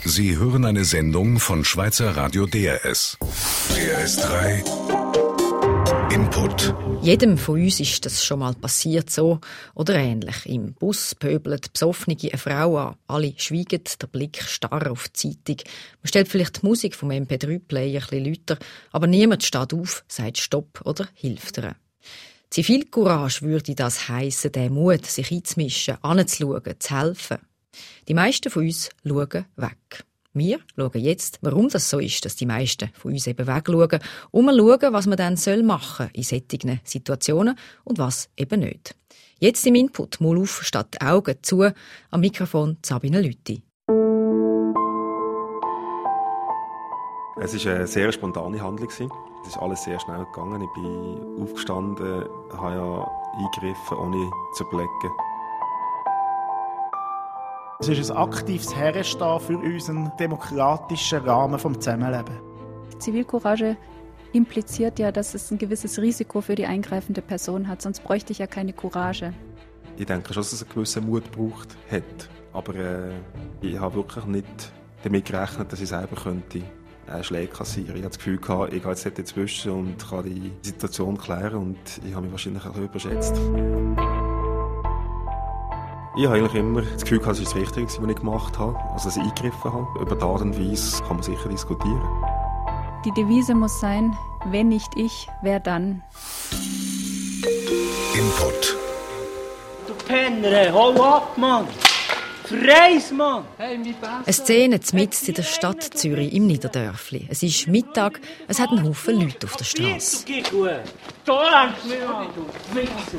Sie hören eine Sendung von Schweizer Radio DRS. DRS3 Input. Jedem von uns ist das schon mal passiert, so oder ähnlich. Im Bus pöbelt Besoffene eine Frau an. Alle schweigen, der Blick starr auf die Zeitung. Man stellt vielleicht die Musik vom MP3-Player ein bisschen lauter, aber niemand steht auf, sagt Stopp oder hilft ihr. Zivilcourage würde das heissen, der Mut, sich einzumischen, anzuschauen, zu helfen. Die meisten von uns schauen weg. Wir schauen jetzt, warum das so ist, dass die meisten von uns eben wegschauen und wir schauen, was man dann machen soll in solchen Situationen und was eben nicht. Jetzt im Input Maul auf statt Augen zu, am Mikrofon Sabine Lüthi. Es war eine sehr spontane Handlung. Es ist alles sehr schnell gegangen. Ich bin aufgestanden, habe eingegriffen, ohne zu überlegen. Es ist ein aktives Herstehen für unseren demokratischen Rahmen des Zusammenlebens. Zivilcourage impliziert ja, dass es ein gewisses Risiko für die eingreifende Person hat, sonst bräuchte ich ja keine Courage. Ich denke schon, dass es einen gewissen Mut gebraucht hat. Aber ich habe wirklich nicht damit gerechnet, dass ich selber könnte Schläge kassieren. Ich hatte das Gefühl, ich gehe jetzt dazwischen und kann die Situation klären. Und ich habe mich wahrscheinlich ein bisschen überschätzt. Ich habe eigentlich immer das Gefühl, es ist das Richtige, was ich gemacht habe, also dass ich eingegriffen habe. Über die Art und Weise kann man sicher diskutieren. Die Devise muss sein, wenn nicht ich, wer dann? Input. Du Penner, hau ab, Mann! Freis, Mann! Eine Szene mitten in der Stadt Zürich im Niederdörfli. Es ist Mittag, es hat einen Haufen Leute auf der Straße. Geh gut! Da lernst du mich an, du Wichser!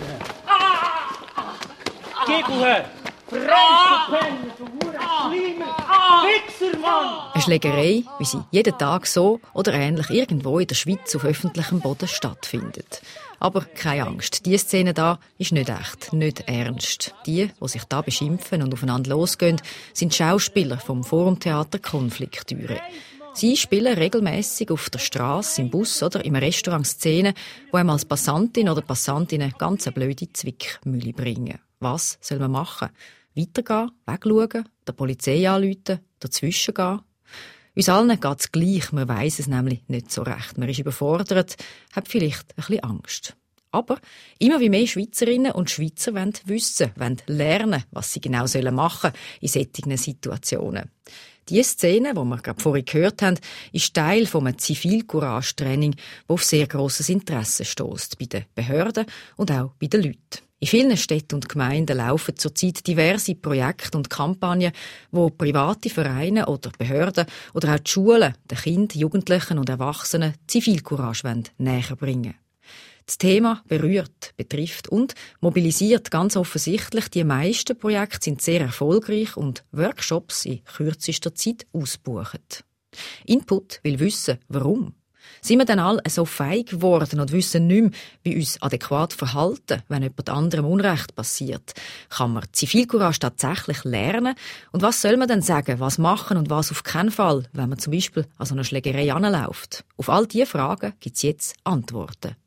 Geh gut! Freis, du Penner, du Hurenschleimer! Wichser, Mann! Eine Schlägerei, wie sie jeden Tag so oder ähnlich irgendwo in der Schweiz auf öffentlichem Boden stattfindet. Aber keine Angst, diese Szene da ist nicht echt, nicht ernst. Die sich da beschimpfen und aufeinander losgehen, sind Schauspieler vom Forumtheater Konfliktüre. Sie spielen regelmäßig auf der Straße, im Bus oder im Restaurant Szenen, die einem als Passantin oder Passantinnen ganz eine blöde Zwickmühle bringen. Was soll man machen? Weitergehen, wegschauen, der Polizei anrufen, dazwischen gehen? Uns allen geht es gleich, man weiss es nämlich nicht so recht. Man ist überfordert, hat vielleicht ein bisschen Angst. Aber immer wie mehr Schweizerinnen und Schweizer wollen wissen, wollen lernen, was sie genau machen sollen in solchen Situationen. Die Szene, die wir gerade vorhin gehört haben, ist Teil von einem Zivilcourage-Training, das auf sehr grosses Interesse stösst bei den Behörden und auch bei den Leuten. In vielen Städten und Gemeinden laufen zurzeit diverse Projekte und Kampagnen, wo private Vereine oder Behörden oder auch die Schulen den Kindern, Jugendlichen und Erwachsenen Zivilcourage näher bringen. Das Thema berührt, betrifft und mobilisiert ganz offensichtlich. Die meisten Projekte sind sehr erfolgreich und Workshops in kürzester Zeit ausgebucht. Input will wissen, warum. Sind wir dann alle so feig geworden und wissen nicht mehr, wie uns adäquat verhalten, wenn jemand anderem Unrecht passiert? Kann man Zivilcourage tatsächlich lernen? Und was soll man denn sagen, was machen und was auf keinen Fall, wenn man zum Beispiel an so einer Schlägerei anläuft? Auf all diese Fragen gibt es jetzt Antworten.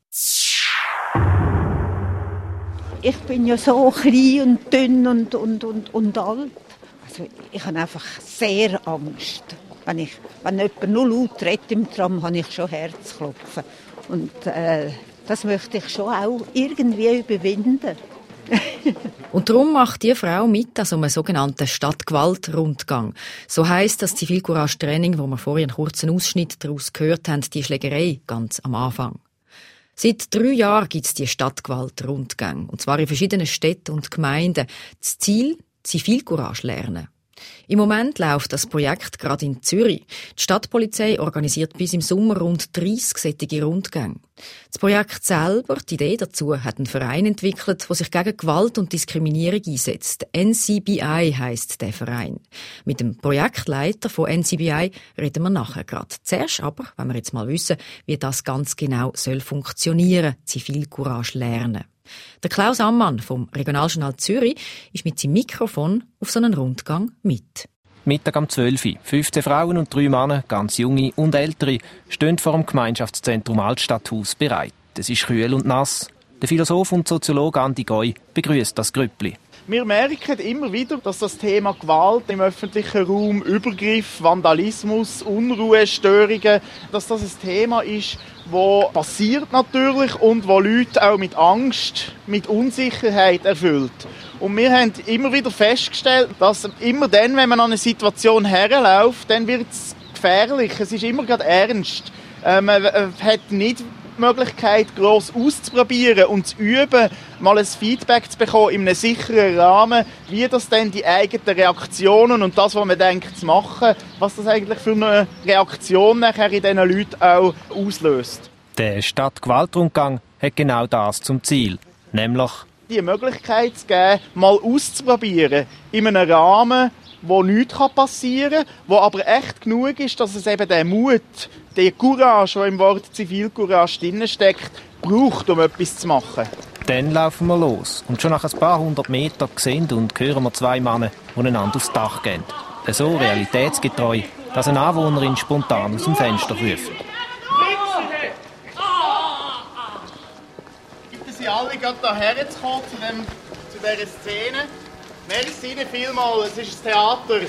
Ich bin ja so klein und dünn und alt. Also ich habe einfach sehr Angst. Wenn jemand nur laut redet im Tram, habe ich schon Herzklopfen. Und das möchte ich schon auch irgendwie überwinden. Und darum macht die Frau mit an so einem sogenannten Stadtgewalt-Rundgang. So heisst das Zivilcourage-Training, wo wir vorhin einen kurzen Ausschnitt daraus gehört haben, die Schlägerei ganz am Anfang. Seit 3 Jahren gibt es die Stadtgewalt-Rundgänge, und zwar in verschiedenen Städten und Gemeinden. Das Ziel: Zivilcourage lernen. Im Moment läuft das Projekt gerade in Zürich. Die Stadtpolizei organisiert bis im Sommer rund 30 solche Rundgänge. Das Projekt selber, die Idee dazu, hat ein Verein entwickelt, der sich gegen Gewalt und Diskriminierung einsetzt. NCBI heisst der Verein. Mit dem Projektleiter von NCBI reden wir nachher gerade. Zuerst aber, wenn wir jetzt mal wissen, wie das ganz genau soll funktionieren, Zivilcourage lernen. Der Klaus Ammann vom Regionaljournal Zürich ist mit seinem Mikrofon auf so einen Rundgang mit. Mittag um 12 Uhr. 15 Frauen und 3 Männer, ganz junge und ältere, stehen vor dem Gemeinschaftszentrum Altstadthaus bereit. Es ist kühl und nass. Der Philosoph und Soziologe Andi Goy begrüßt das Grüppli. Wir merken immer wieder, dass das Thema Gewalt im öffentlichen Raum, Übergriff, Vandalismus, Unruhe, Störungen, dass das ein Thema ist, das passiert natürlich und wo Leute auch mit Angst, mit Unsicherheit erfüllt. Und wir haben immer wieder festgestellt, dass immer dann, wenn man an eine Situation herläuft, dann wird es gefährlich. Es ist immer gerade ernst. Man hat nicht die Möglichkeit, gross auszuprobieren und zu üben, mal ein Feedback zu bekommen in einem sicheren Rahmen, wie das dann die eigenen Reaktionen und das, was man denkt zu machen, was das eigentlich für eine Reaktion nachher in diesen Leuten auch auslöst. Der Stadtgewaltrundgang hat genau das zum Ziel, nämlich die Möglichkeit zu geben, mal auszuprobieren in einem Rahmen, wo nichts passieren kann, wo aber echt genug ist, dass es eben den Mut, die Courage, die im Wort Zivilcourage drinsteckt, braucht, um etwas zu machen. Dann laufen wir los und schon nach ein paar hundert Metern sehen und hören wir zwei Männer, die einander aufs Dach gehen. So realitätsgetreu, dass eine Anwohnerin spontan aus dem Fenster ruft. Bitte Sie alle gerade hierher zu kommen, zu dieser Szene. Merci Ihnen vielmals, es ist ein Theater.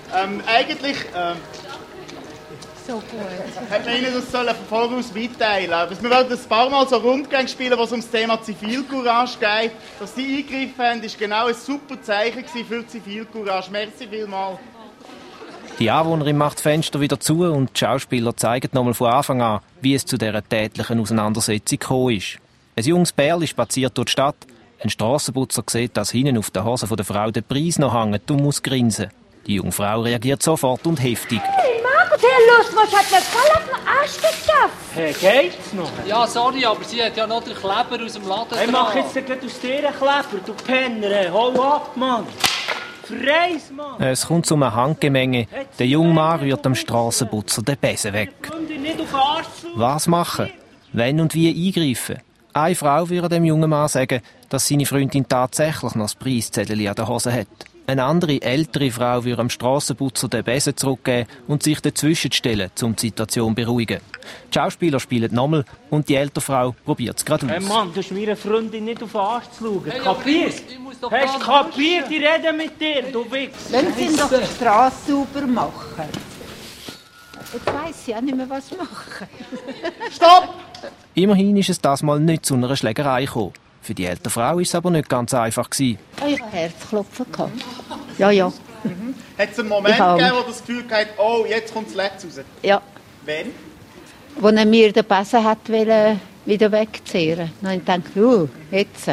So gut. Hätte man Ihnen das von voraus mitteilen sollen. Wir werden ein paar Mal so Rundgänge spielen, wo es um das Thema Zivilcourage geht. Dass Sie eingegriffen haben, war genau ein super Zeichen für Zivilcourage. Merci vielmals. Die Anwohnerin macht das Fenster wieder zu und die Schauspieler zeigen nochmal von Anfang an, wie es zu dieser tätlichen Auseinandersetzung gekommen ist. Ein junges Pärchen spaziert durch die Stadt. Ein Strassenputzer sieht, dass hinten auf der Hose der Frau der Preis noch hängt und muss grinsen. Die junge Frau reagiert sofort und heftig. Hey Margot, hey Lust, was hat mir voll auf den Arsch geschafft? Hey, geht's noch? Ja, sorry, aber sie hat ja noch den Kleber aus dem Laden Hey, mach jetzt nicht aus dir einen Kleber, du Penner. Hau ab, Mann. Freis, Mann. Es kommt zu einem Handgemenge. Der junge Mann rührt dem Strassenputzer den Besen weg. Was machen? Wenn und wie eingreifen? Eine Frau würde dem jungen Mann sagen, dass seine Freundin tatsächlich noch das Preiszettel an der Hose hat. Eine andere, ältere Frau würde dem Strassenputzer den Besen zurückgeben und sich dazwischen stellen, um die Situation zu beruhigen. Die Schauspieler spielen nochmal und die ältere Frau probiert es gerade aus. Hey Mann, du hast meiner Freundin nicht auf den Arsch zu schauen. Hey, kapiert? Hast du kapiert? Ich rede mit dir, du Wichs. Lassen Sie ihn doch die Straße sauber machen. Jetzt weiss ich auch nicht mehr, was machen. Stopp! Immerhin ist es das mal nicht zu einer Schlägerei gekommen. Für die ältere Frau war es aber nicht ganz einfach. Ich hatte Herzklopfen. Ja. Hat es einen Moment gegeben, wo das Gefühl hatte, oh, jetzt kommt das Letzte raus? Ja. Wann? Wo er mir den Besen wieder wegzehren wollte. Dann habe ich gedacht, jetzt.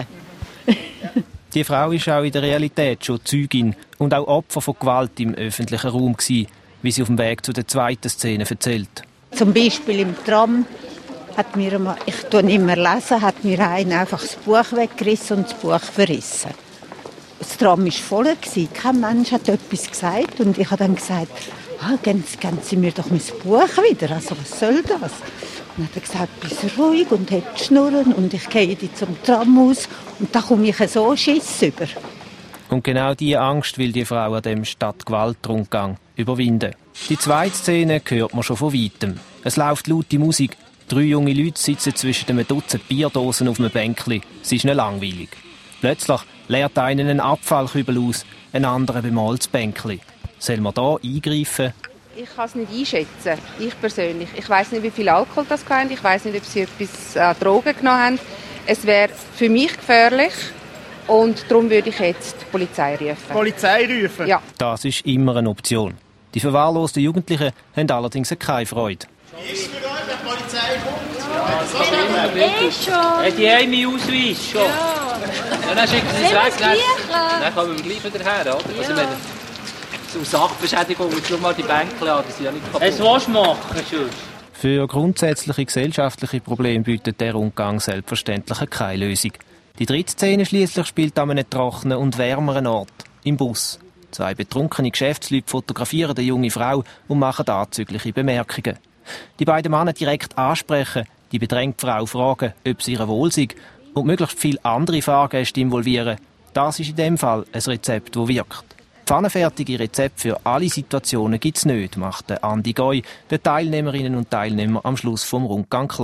Die Frau war auch in der Realität schon Zeugin und auch Opfer von Gewalt im öffentlichen Raum gewesen, wie sie auf dem Weg zu der zweiten Szene erzählt. Zum Beispiel im Tram hat mir einmal, ich tue nicht mehr lesen, hat mir einer einfach das Buch weggerissen und das Buch verrissen. Das Tram war voll, kein Mensch hat etwas gesagt und ich habe dann gesagt, geben Sie mir doch mein Buch wieder, also was soll das? Und dann hat er gesagt, bist ruhig und hat Schnurren und ich gehe zum Tram aus und da komme ich so Schiss über. Und genau diese Angst will die Frau an dem Stadtgewaltrundgang überwinden. Die zweite Szene hört man schon von weitem. Es läuft laute Musik. 3 junge Leute sitzen zwischen einem Dutzend Bierdosen auf einem Bänkli. Es ist nicht langweilig. Plötzlich leert einer einen Abfallkübel aus, ein anderer bemalt das Bänkli. Soll man da eingreifen? Ich kann es nicht einschätzen, ich persönlich. Ich weiss nicht, wie viel Alkohol das haben. Ich weiss nicht, ob sie etwas Drogen genommen haben. Es wäre für mich gefährlich und darum würde ich jetzt die Polizei rufen. Polizei rufen? Ja. Das ist immer eine Option. Die verwahrlosten Jugendlichen haben allerdings keine Freude. Ist für euch, wenn die Polizei kommt? Ja, so schon. Die haben meinen Ausweis schon. Ja, dann schicken sie es weg. Dann kommen wir gleich wieder her, oder? Ja. Also, wenn so Sachbeschädigung, jetzt schau mal die Bänkchen an, die sind ja nicht kaputt. Es willst du machen, sonst. Für grundsätzliche gesellschaftliche Probleme bietet der Rundgang selbstverständlich keine Lösung. Die dritte Szene schliesslich spielt an einem trockenen und wärmeren Ort, im Bus. 2 betrunkene Geschäftsleute fotografieren eine junge Frau und machen anzügliche Bemerkungen. Die beiden Männer direkt ansprechen, die bedrängte Frau fragen, ob sie ihr wohl sei und möglichst viele andere Fahrgäste involvieren. Das ist in dem Fall ein Rezept, das wirkt. Pfannenfertige Rezepte für alle Situationen gibt es nicht, macht Andi Goy den Teilnehmerinnen und Teilnehmern am Schluss vom Rundgang klar.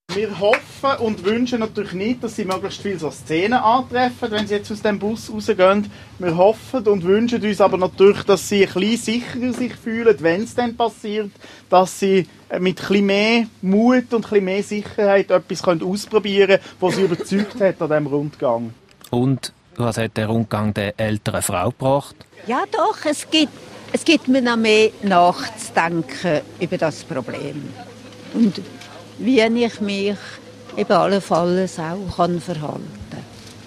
Wir hoffen und wünschen natürlich nicht, dass sie möglichst viele so Szenen antreffen, wenn sie jetzt aus dem Bus rausgehen. Wir hoffen und wünschen uns aber natürlich, dass sie ein bisschen sicherer sich fühlen, wenn es dann passiert, dass sie mit ein bisschen mehr Mut und ein bisschen mehr Sicherheit etwas ausprobieren können, was sie überzeugt hat an diesem Rundgang. Und was hat der Rundgang der älteren Frau gebracht? Ja doch, es gibt mir noch mehr nachzudenken über das Problem. Und wie ich mich eben allenfalls auch verhalten kann.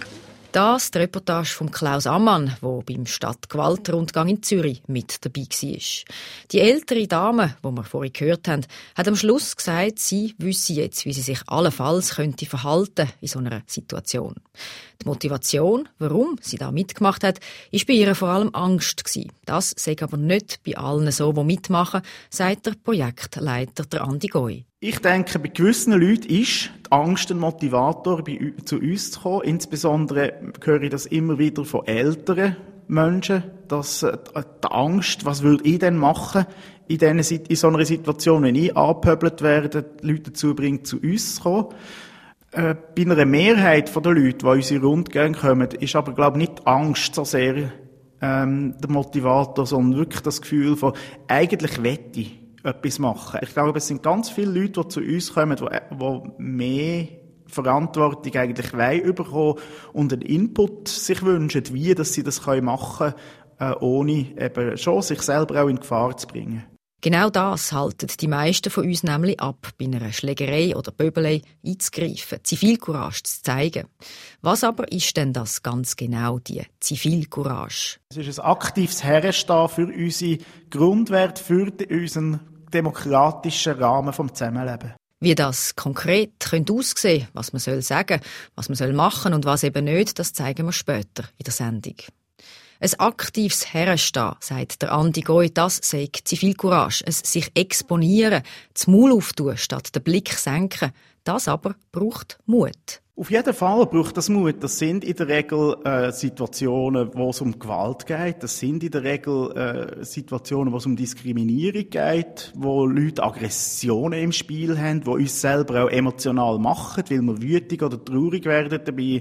Das die Reportage von Klaus Ammann, der beim Stadtgewaltrundgang in Zürich mit dabei war. Die ältere Dame, die wir vorhin gehört haben, hat am Schluss gesagt, sie wüsste jetzt, wie sie sich allenfalls könnte verhalten in so einer Situation. Die Motivation, warum sie da mitgemacht hat, war bei ihr vor allem Angst gewesen. Das sei aber nicht bei allen so, die mitmachen, sagt der Projektleiter der Andi Goy. Ich denke, bei gewissen Leuten ist die Angst ein Motivator, zu uns zu kommen. Insbesondere höre ich das immer wieder von älteren Menschen, dass die Angst, was würde ich denn machen in so einer Situation, wenn ich angepöbelt werde, die Leute dazu bringt, zu uns zu kommen. Bei einer Mehrheit der Leute, die in unsere Rundgänge kommen, ist aber, glaube ich, nicht Angst so sehr der Motivator, sondern wirklich das Gefühl von, eigentlich wette ich etwas machen. Ich glaube, es sind ganz viele Leute, die zu uns kommen, die mehr Verantwortung eigentlich bekommen und einen Input sich wünschen, wie dass sie das machen können, ohne eben schon sich selber auch in Gefahr zu bringen. Genau das halten die meisten von uns nämlich ab, bei einer Schlägerei oder Böbelei einzugreifen, Zivilcourage zu zeigen. Was aber ist denn das ganz genau, die Zivilcourage? Es ist ein aktives Herstehen für unsere Grundwerte, für unseren demokratischen Rahmen vom Zusammenleben. Wie das konkret aussehen könnte, was man sagen soll, was man machen und was eben nicht, das zeigen wir später in der Sendung. Ein aktives Herstehen, sagt der Andi Goy, das sei Zivilcourage. Es sich exponieren, das Maul auftun, statt den Blick senken. Das aber braucht Mut. Auf jeden Fall braucht das Mut. Das sind in der Regel Situationen, wo es um Gewalt geht. Das sind in der Regel Situationen, wo es um Diskriminierung geht, wo Leute Aggressionen im Spiel haben, wo uns selber auch emotional machen, weil wir wütig oder traurig werden dabei.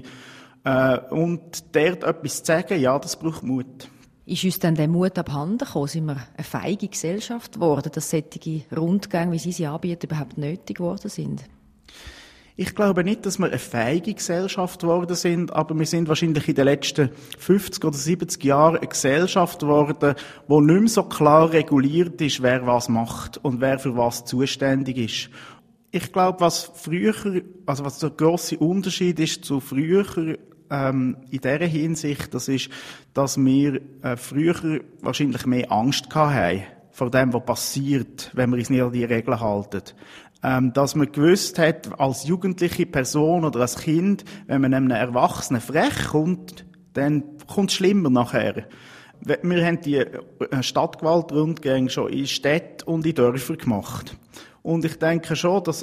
Und dort etwas zu sagen, ja, das braucht Mut. Ist uns denn der Mut abhanden gekommen? Sind wir eine feige Gesellschaft geworden, dass solche Rundgänge, wie sie anbieten, überhaupt nötig geworden sind? Ich glaube nicht, dass wir eine feige Gesellschaft geworden sind, aber wir sind wahrscheinlich in den letzten 50 oder 70 Jahren eine Gesellschaft geworden, wo nicht mehr so klar reguliert ist, wer was macht und wer für was zuständig ist. Ich glaube, was der grosse Unterschied ist zu früher, in dieser Hinsicht, das ist, dass wir früher wahrscheinlich mehr Angst hatten vor dem, was passiert, wenn wir uns nicht an die Regeln halten. Dass man gewusst hat, als jugendliche Person oder als Kind, wenn man einem Erwachsenen frech kommt, dann kommt es schlimmer nachher. Wir haben die Stadtgewaltrundgänge schon in Städten und in Dörfern gemacht. Und ich denke schon, dass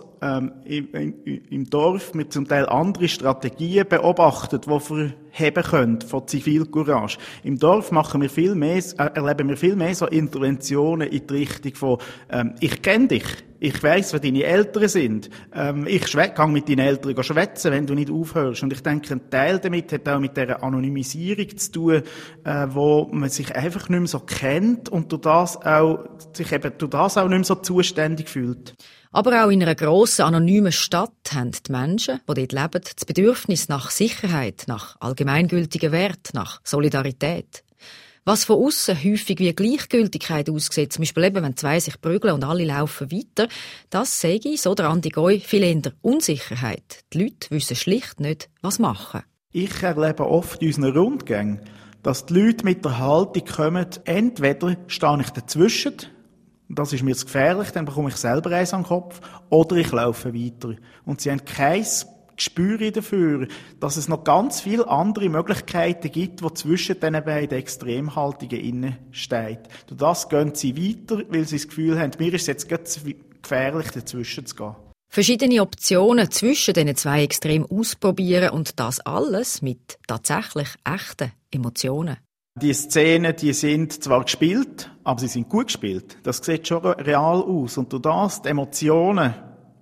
im Dorf mit zum Teil andere Strategien beobachtet, die verheben können von Zivilcourage. Im Dorf erleben wir viel mehr so Interventionen in die Richtung von ich kenne dich, ich weiss, wer deine Eltern sind, ich gehe mit deinen Eltern schwätzen, wenn du nicht aufhörst. Und ich denke, ein Teil damit hat auch mit dieser Anonymisierung zu tun, wo man sich einfach nicht mehr so kennt und durch das auch nicht mehr so zuständig fühlt. Aber auch in einer grossen, anonymen Stadt haben die Menschen, die dort leben, das Bedürfnis nach Sicherheit, nach allgemeingültigen Wert, nach Solidarität. Was von aussen häufig wie Gleichgültigkeit aussieht, zum Beispiel eben, wenn zwei sich prügeln und alle laufen weiter, das sage ich, so der Andi Goy, viel eher Unsicherheit. Die Leute wissen schlicht nicht, was machen. Ich erlebe oft in unseren Rundgängen, dass die Leute mit der Haltung kommen, entweder stehe ich dazwischen, das ist mir zu gefährlich, dann bekomme ich selber eins an den Kopf, oder ich laufe weiter. Und sie haben kein Gespür dafür, dass es noch ganz viele andere Möglichkeiten gibt, die zwischen diesen beiden Extremhaltungen innen steht. Durch das gehen sie weiter, weil sie das Gefühl haben, mir ist es jetzt ganz gefährlich, dazwischen zu gehen. Verschiedene Optionen zwischen diesen zwei Extremen ausprobieren und das alles mit tatsächlich echten Emotionen. Die Szenen, die sind zwar gespielt, aber sie sind gut gespielt. Das sieht schon real aus. Und durch das, die Emotionen,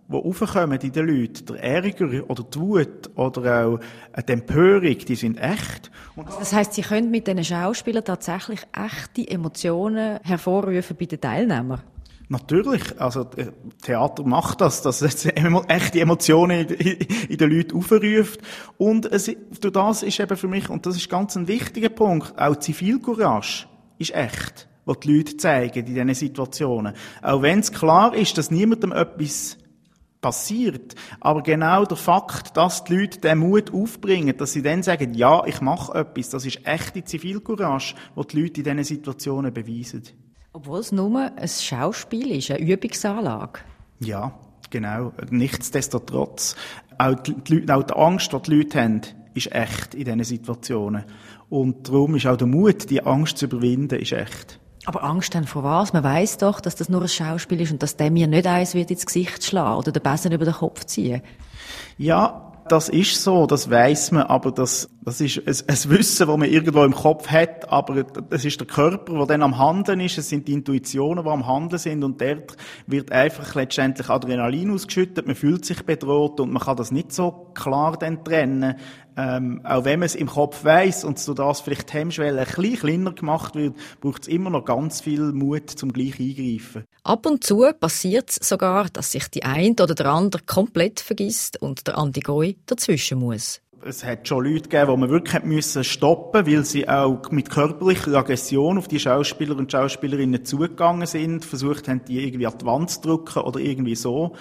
die aufkommen in den Leuten, der Ärger oder die Wut oder auch die Empörung, die sind echt. Das heisst, Sie können mit diesen Schauspielern tatsächlich echte Emotionen hervorrufen bei den Teilnehmern? Natürlich, also Theater macht das, dass es echte Emotionen in den Leuten aufruft. Und durch das ist eben für mich, und das ist ganz ein wichtiger Punkt, auch Zivilcourage ist echt, was die Leute zeigen in diesen Situationen. Auch wenn es klar ist, dass niemandem etwas passiert, aber genau der Fakt, dass die Leute den Mut aufbringen, dass sie dann sagen, ja, ich mache etwas, das ist echte Zivilcourage, was die Leute in diesen Situationen beweisen. Obwohl es nur ein Schauspiel ist, eine Übungsanlage. Ja, genau. Nichtsdestotrotz. Auch die Angst, die die Leute haben, ist echt in diesen Situationen. Und darum ist auch der Mut, die Angst zu überwinden, ist echt. Aber Angst dann vor was? Man weiss doch, dass das nur ein Schauspiel ist und dass der mir nicht eins wird ins Gesicht schlagen oder den Besen über den Kopf ziehen. Ja, das ist so, das weiss man, aber das ist ein Wissen, das man irgendwo im Kopf hat, aber es ist der Körper, der dann am Handeln ist, es sind die Intuitionen, die am Handeln sind und dort wird einfach letztendlich Adrenalin ausgeschüttet, man fühlt sich bedroht und man kann das nicht so klar dann trennen, auch wenn man es im Kopf weiss und so das vielleicht die Hemmschwelle ein bisschen kleiner gemacht wird, braucht es immer noch ganz viel Mut zum gleich eingreifen. Ab und zu passiert es sogar, dass sich die eine oder der andere komplett vergisst und der Antigoi dazwischen muss. Es hat schon Leute gegeben, die man wirklich stoppen musste, weil sie auch mit körperlicher Aggression auf die Schauspieler und Schauspielerinnen zugegangen sind, versucht haben, die irgendwie an die Wand zu drücken oder irgendwie so.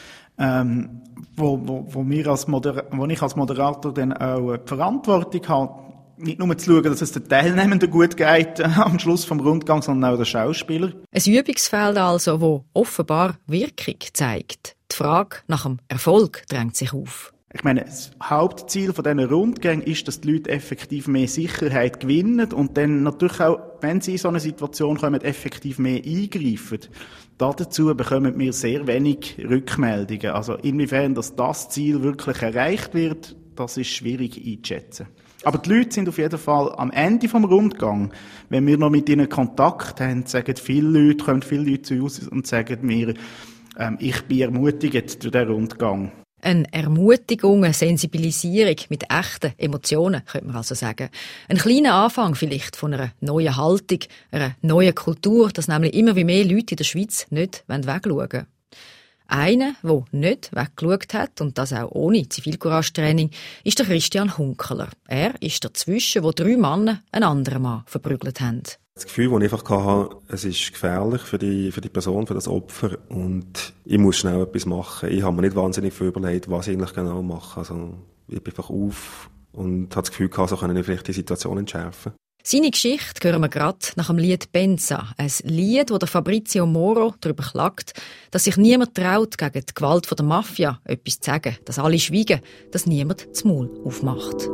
Wo ich als Moderator dann auch die Verantwortung habe, nicht nur zu schauen, dass es den Teilnehmenden gut geht am Schluss vom Rundgang, sondern auch den Schauspieler. Ein Übungsfeld also, wo offenbar Wirkung zeigt. Die Frage nach dem Erfolg drängt sich auf. Ich meine, das Hauptziel von diesen Rundgängen ist, dass die Leute effektiv mehr Sicherheit gewinnen und dann natürlich auch, wenn sie in so eine Situation kommen, effektiv mehr eingreifen. Dazu bekommen wir sehr wenig Rückmeldungen. Also inwiefern das Ziel wirklich erreicht wird, das ist schwierig einzuschätzen. Aber die Leute sind auf jeden Fall am Ende vom Rundgang, wenn wir noch mit ihnen Kontakt haben, kommen viele Leute zu uns und sagen mir, ich bin ermutigt durch den Rundgang. Eine Ermutigung, eine Sensibilisierung mit echten Emotionen, könnte man also sagen. Ein kleiner Anfang vielleicht von einer neuen Haltung, einer neuen Kultur, dass nämlich immer wie mehr Leute in der Schweiz nicht wegschauen wollen. Einer, der nicht weggeschaut hat, und das auch ohne Zivilcourage-Training, ist der Christian Hunkeler. Er ist dazwischen, wo 3 Männer einen anderen Mann verprügelt haben. Das Gefühl, das ich einfach hatte, es ist gefährlich für die Person, für das Opfer und ich muss schnell etwas machen. Ich habe mir nicht wahnsinnig viel überlegt, was ich eigentlich genau mache. Also ich bin einfach auf und habe das Gefühl gehabt, so können wir vielleicht die Situation entschärfen. Seine Geschichte hören wir gerade nach dem Lied «Benza». Ein Lied, wo der Fabrizio Moro darüber klagt, dass sich niemand traut, gegen die Gewalt der Mafia etwas zu sagen, dass alle schweigen, dass niemand das Maul aufmacht.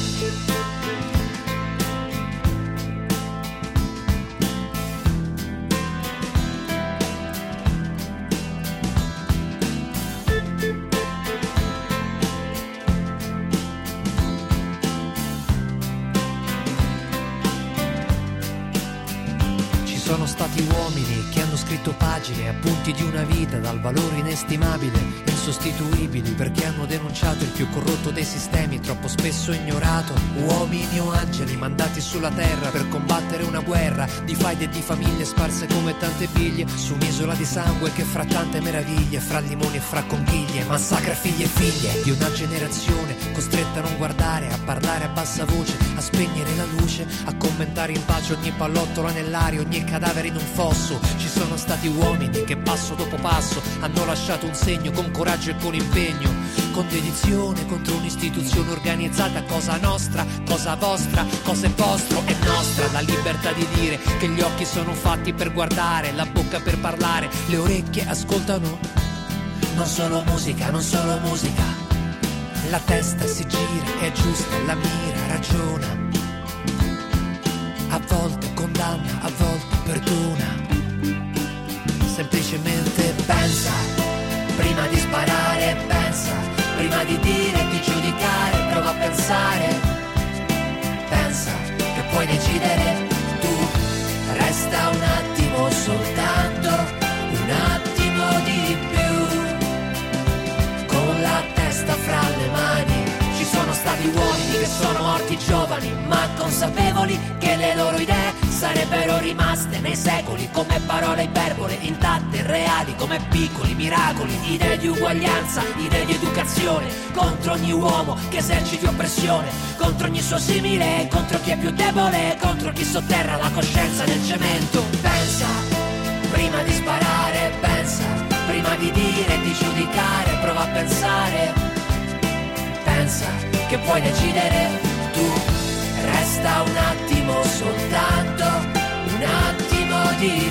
Sono stati uomini che hanno scritto pagine, appunti di una vita dal valore inestimabile, insostituibili, perché hanno denunciato il più corrotto dei sistemi, troppo spesso ignorato. Uomini o angeli mandati sulla terra per combattere una guerra di faide e di famiglie sparse come tante biglie su un'isola di sangue che fra tante meraviglie, fra limoni e fra conchiglie, massacra figli e figlie di una generazione costretta a non guardare, a parlare a bassa voce, a spegnere la luce, a commentare in pace ogni pallottola nell'aria, ogni cadavere in un fosso. Ci sono stati uomini che passo dopo passo hanno lasciato un segno con coraggio e con impegno, con dedizione contro un'istituzione organizzata, cosa nostra, cosa vostra, cosa è vostro è nostra. La libertà di dire che gli occhi sono fatti per guardare, la bocca per parlare, le orecchie ascoltano. Non solo musica, non solo musica, la testa si gira, è giusta, la mira, ragiona. A volte condanna, a volte perdona. Semplicemente pensa, prima di sparare pensa, prima di dire e di giudicare, prova a pensare. Pensa che puoi decidere tu, resta un attimo soltanto, un attimo di più. consapevoli che le loro idee sarebbero rimaste nei secoli come parole iperbole, intatte e reali come piccoli miracoli. Idee di uguaglianza, idee di educazione, contro ogni uomo che eserciti oppressione, contro ogni suo simile, contro chi è più debole, contro chi sotterra la coscienza nel cemento. Pensa prima di sparare, pensa prima di dire e di giudicare, prova a pensare. Pensa che puoi decidere tu, resta un attimo soltanto, un attimo di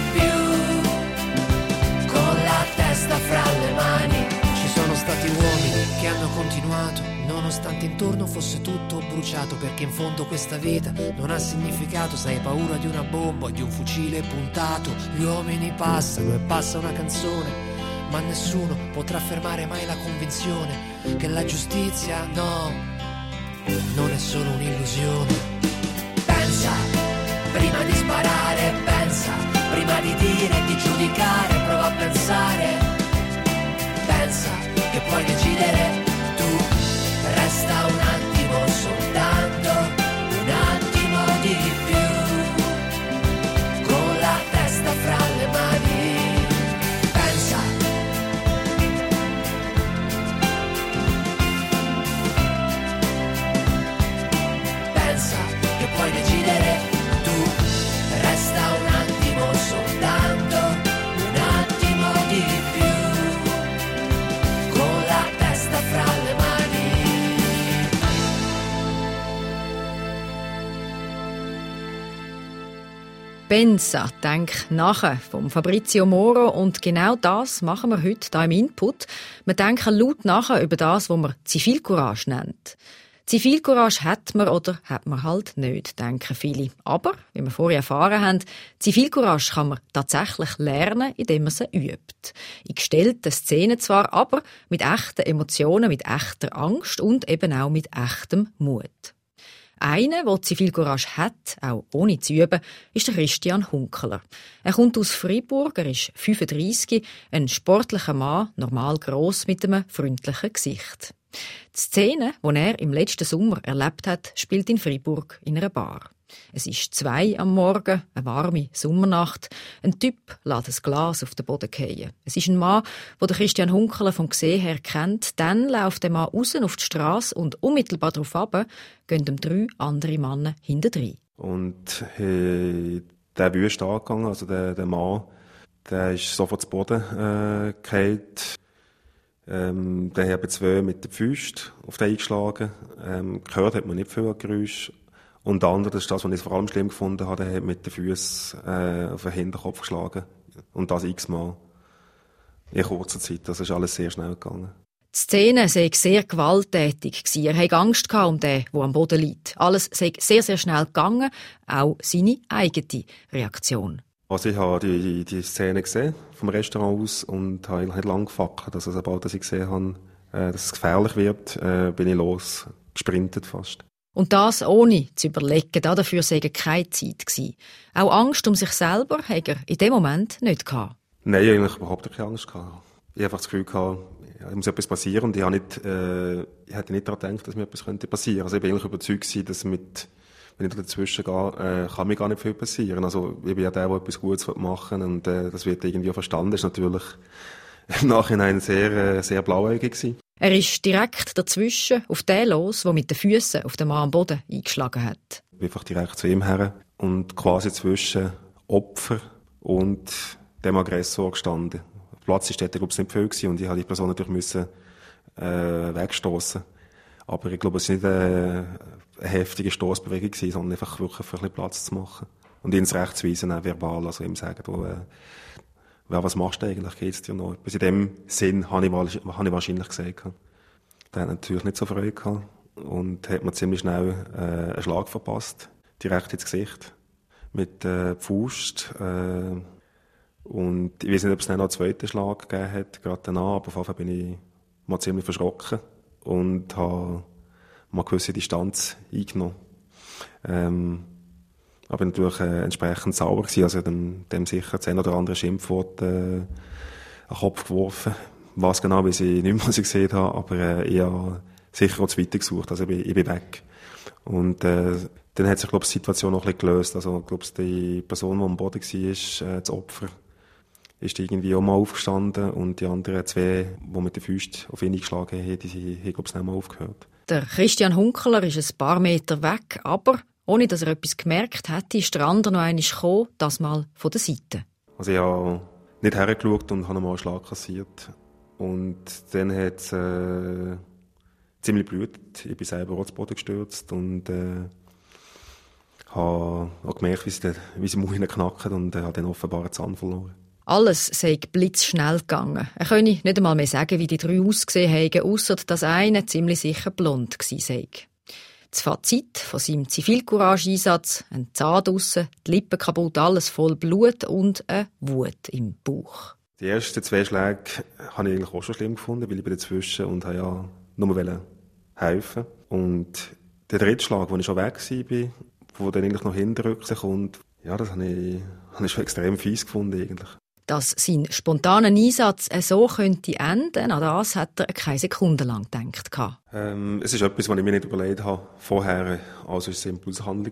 più, con la testa fra le mani. Ci sono stati uomini che hanno continuato, nonostante intorno fosse tutto bruciato, perché in fondo questa vita non ha significato se hai paura di una bomba o di un fucile puntato. Gli uomini passano e passa una canzone, ma nessuno potrà fermare mai la convinzione che la giustizia, no, non è solo un'illusione. Pensa prima di sparare, pensa prima di dire e di giudicare, prova a pensare. Pensa che puoi decidere tu, resta un attimo soltanto, un attimo di più, con la testa fra le mani. Pensa. Pensa che puoi decidere tu, resta un attimo soltanto, un attimo di più, con la testa fra le mani. Pensa, denk nachher vom Fabrizio Moro, und genau das machen wir heute hier im Input. Wir denken laut nachher über das, was man Zivilcourage nennt. Zivilcourage hat man oder hat man halt nicht, denken viele. Aber, wie wir vorher erfahren haben, Zivilcourage kann man tatsächlich lernen, indem man sie übt. In gestellten Szenen zwar, aber mit echten Emotionen, mit echter Angst und eben auch mit echtem Mut. Einer, der Zivilcourage hat, auch ohne zu üben, ist der Christian Hunkeler. Er kommt aus Freiburg, er ist 35, ein sportlicher Mann, normal gross, mit einem freundlichen Gesicht. Die Szene, die er im letzten Sommer erlebt hat, spielt in Freiburg in einer Bar. Es ist 2 am Morgen, eine warme Sommernacht. Ein Typ lässt ein Glas auf den Boden fallen. Es ist ein Mann, den Christian Hunkeler vom Gesehen her kennt. Dann läuft der Mann raus auf die Strasse und unmittelbar darauf ab gehen 3 andere Männer hinterdrein. Und der Wüst angegangen, also der Mann, der ist sofort zu Boden gefallen. Dann haben 2 mit den Füßen auf den eingeschlagen. Gehört hat man nicht viel Geräusch. Und der andere, das ist das, was ich vor allem schlimm gefunden habe, der hat mit den Füßen auf den Hinterkopf geschlagen. Und das x-mal. In kurzer Zeit. Das ist alles sehr schnell gegangen. Die Szene sei sehr gewalttätig gewesen. Er hatte Angst um den, der am Boden liegt. Alles sei sehr, sehr schnell gegangen. Auch seine eigene Reaktion. Also ich habe die Szene gesehen, vom Restaurant aus, und habe nicht lange gefackelt. Also sobald ich gesehen habe, dass es gefährlich wird, bin ich losgesprintet fast. Und das ohne zu überlegen, dafür sei keine Zeit gewesen. Auch Angst um sich selber hatte er in dem Moment nicht gehabt. Nein, eigentlich überhaupt keine Angst gehabt. Ich habe einfach das Gefühl gehabt, es muss etwas passieren, und ich hätte nicht daran gedacht, dass mir etwas passieren könnte. Also ich bin eigentlich überzeugt gewesen, dass wenn ich dazwischen gehe, kann mir gar nicht viel passieren. Also ich bin ja der etwas Gutes machen will, und das wird irgendwie auch verstanden. Das ist natürlich im Nachhinein sehr, sehr blauäugig gewesen. Er ist direkt dazwischen auf den los, der mit den Füßen auf den Mann am Boden eingeschlagen hat. Ich bin einfach direkt zu ihm her und quasi zwischen Opfer und dem Aggressor gestanden. Der Platz war dort, glaube ich, nicht viel gewesen, und ich musste die Person natürlich wegstossen. Aber ich glaube, es war nicht eine heftige Stossbewegung, sondern einfach wirklich für ein bisschen Platz zu machen. Und ihn ins Recht zu weisen, auch verbal, also ihm sagen, was machst du eigentlich, geht's dir noch? Bis in dem Sinn habe ich wahrscheinlich gesagt. Der hat natürlich nicht so Freude gehabt und hat mir ziemlich schnell einen Schlag verpasst, direkt ins Gesicht, mit Faust. Und ich weiß nicht, ob es dann noch einen zweiten Schlag gegeben hat, gerade danach, aber auf jeden Fall bin ich mal ziemlich verschrocken und habe mal eine gewisse Distanz eingenommen. Aber natürlich entsprechend sauber gewesen, also dem sicher 10 oder andere Schimpfwort an den Kopf geworfen. Was genau, weiß ich nicht mehr, was ich gesehen habe, aber ich habe sicher auch zu weit gesucht, also ich bin weg. Und Dann hat sich, glaube ich, die Situation noch ein bisschen gelöst. Also, ich glaube, die Person, die am Boden war, das Opfer, ist irgendwie auch mal aufgestanden und die anderen zwei, die mit den Füßen auf ihn eingeschlagen haben, die haben, glaube ich, nicht mehr aufgehört. Der Christian Hunkeler ist ein paar Meter weg, aber ohne dass er etwas gemerkt hätte, ist der andere noch einmal gekommen, das mal von der Seite. Also ich habe nicht hergeschaut und habe mal einen Schlag kassiert. Und dann hat es ziemlich blutet. Ich bin selber auch zu Boden gestürzt und habe auch gemerkt, wie sie Mauern knacken und habe dann offenbar einen Zahn verloren. Alles sei blitzschnell gegangen. Er könne nicht einmal mehr sagen, wie die drei ausgesehen haben, ausser dass einer ziemlich sicher blond gewesen sei. Das Fazit von seinem Zivilcourage-Einsatz: ein Zahn draussen, die Lippen kaputt, alles voll Blut und eine Wut im Bauch. Die ersten 2 Schläge habe ich eigentlich auch schon schlimm gefunden, weil ich bin dazwischen und wollte ja nur helfen. Und der dritte Schlag, wo ich schon weg war, wo dann eigentlich noch hinterrückt kommt, ja, das habe ich schon extrem fies gefunden eigentlich. Dass sein spontaner Einsatz so könnte enden, an das hat er keine Sekunde lang gedacht. Es ist etwas, was ich mir nicht überlegt habe vorher, also es war eine Impulshandlung.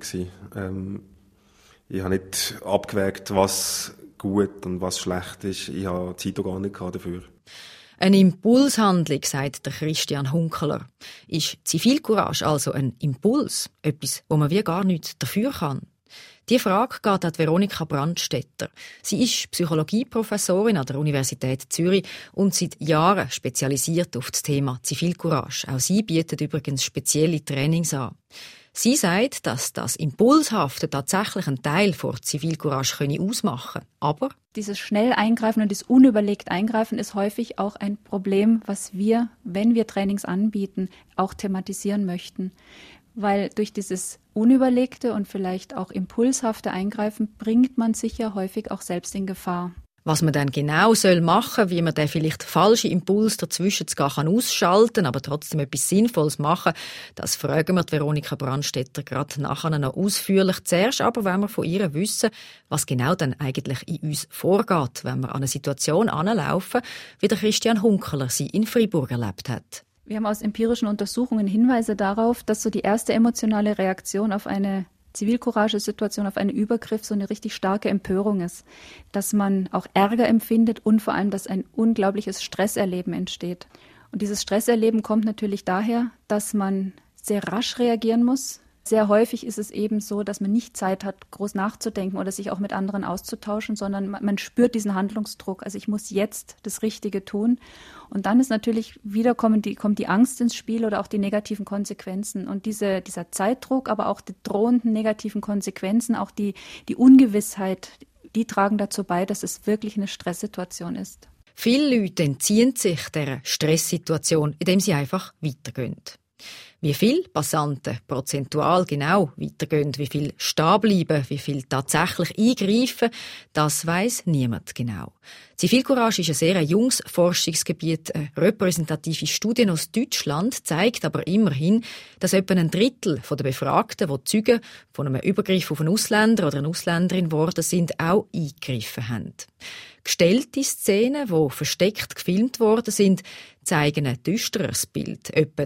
Ich habe nicht abgewägt, was gut und was schlecht ist. Ich habe Zeit auch gar nicht dafür. Eine Impulshandlung, sagt der Christian Hunkeler. Ist Zivilcourage also ein Impuls? Etwas, wo man wie gar nichts dafür kann? Die Frage geht an Veronika Brandstetter. Sie ist Psychologieprofessorin an der Universität Zürich und seit Jahren spezialisiert auf das Thema Zivilcourage. Auch sie bietet übrigens spezielle Trainings an. Sie sagt, dass das Impulshafte tatsächlich einen Teil von Zivilcourage ausmachen könne. Aber dieses schnell Eingreifen und das unüberlegt Eingreifen ist häufig auch ein Problem, was wir, wenn wir Trainings anbieten, auch thematisieren möchten. Weil durch dieses unüberlegte und vielleicht auch impulshafte Eingreifen bringt man sich ja häufig auch selbst in Gefahr. Was man dann genau machen soll, wie man den vielleicht falschen Impuls dazwischen gar ausschalten kann, aber trotzdem etwas Sinnvolles machen, das fragen wir Veronika Brandstetter gerade nachher noch ausführlich. Zuerst aber wollen wir von ihr wissen, was genau dann eigentlich in uns vorgeht, wenn wir an eine Situation anlaufen, wie der Christian Hunkeler sie in Freiburg erlebt hat. Wir haben aus empirischen Untersuchungen Hinweise darauf, dass so die erste emotionale Reaktion auf eine Zivilcourage-Situation, auf einen Übergriff so eine richtig starke Empörung ist. Dass man auch Ärger empfindet und vor allem, dass ein unglaubliches Stresserleben entsteht. Und dieses Stresserleben kommt natürlich daher, dass man sehr rasch reagieren muss. Sehr häufig ist es eben so, dass man nicht Zeit hat, groß nachzudenken oder sich auch mit anderen auszutauschen, sondern man spürt diesen Handlungsdruck. Also ich muss jetzt das Richtige tun. Und dann ist natürlich kommt die Angst ins Spiel oder auch die negativen Konsequenzen. Und dieser Zeitdruck, aber auch die drohenden negativen Konsequenzen, auch die Ungewissheit, die tragen dazu bei, dass es wirklich eine Stresssituation ist. Viele Leute entziehen sich dieser Stresssituation, indem sie einfach weitergehen. Wie viele Passanten prozentual genau weitergehen, wie viel stehen bleiben, wie viel tatsächlich eingreifen, das weiss niemand genau. Zivilcourage ist ein sehr junges Forschungsgebiet. Eine repräsentative Studie aus Deutschland zeigt aber immerhin, dass etwa ein Drittel der Befragten, die Zeugen von einem Übergriff auf einen Ausländer oder eine Ausländerin geworden sind, auch eingegriffen haben. Gestellte Szenen, die versteckt gefilmt worden sind, zeigen ein düsteres Bild. Etwa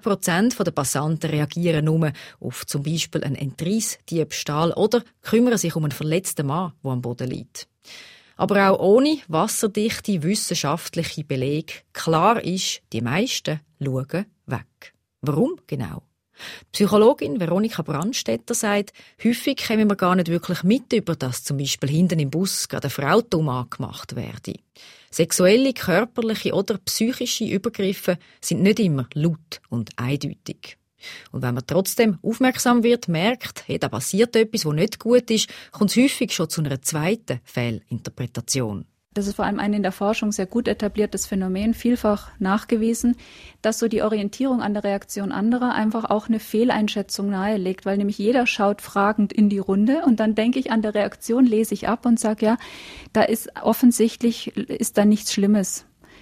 10% der Passanten reagieren nur auf zum Beispiel einen Entreiss-Diebstahl oder kümmern sich um einen verletzten Mann, der am Boden liegt. Aber auch ohne wasserdichte wissenschaftliche Beleg. Klar ist, die meisten schauen weg. Warum genau? Die Psychologin Veronika Brandstetter sagt, häufig kommen wir gar nicht wirklich mit über, dass zum Beispiel hinten im Bus gerade eine Frau dumm angemacht werde. Sexuelle, körperliche oder psychische Übergriffe sind nicht immer laut und eindeutig. Und wenn man trotzdem aufmerksam wird, merkt, hey, da passiert etwas, was nicht gut ist, kommt es häufig schon zu einer zweiten Fehlinterpretation. Das ist vor allem ein in der Forschung sehr gut etabliertes Phänomen, vielfach nachgewiesen, dass so die Orientierung an der Reaktion anderer einfach auch eine Fehleinschätzung nahelegt, weil nämlich jeder schaut fragend in die Runde und dann denke ich an der Reaktion, lese ich ab und sage, ja, da ist offensichtlich, ist da nichts Schlimmes.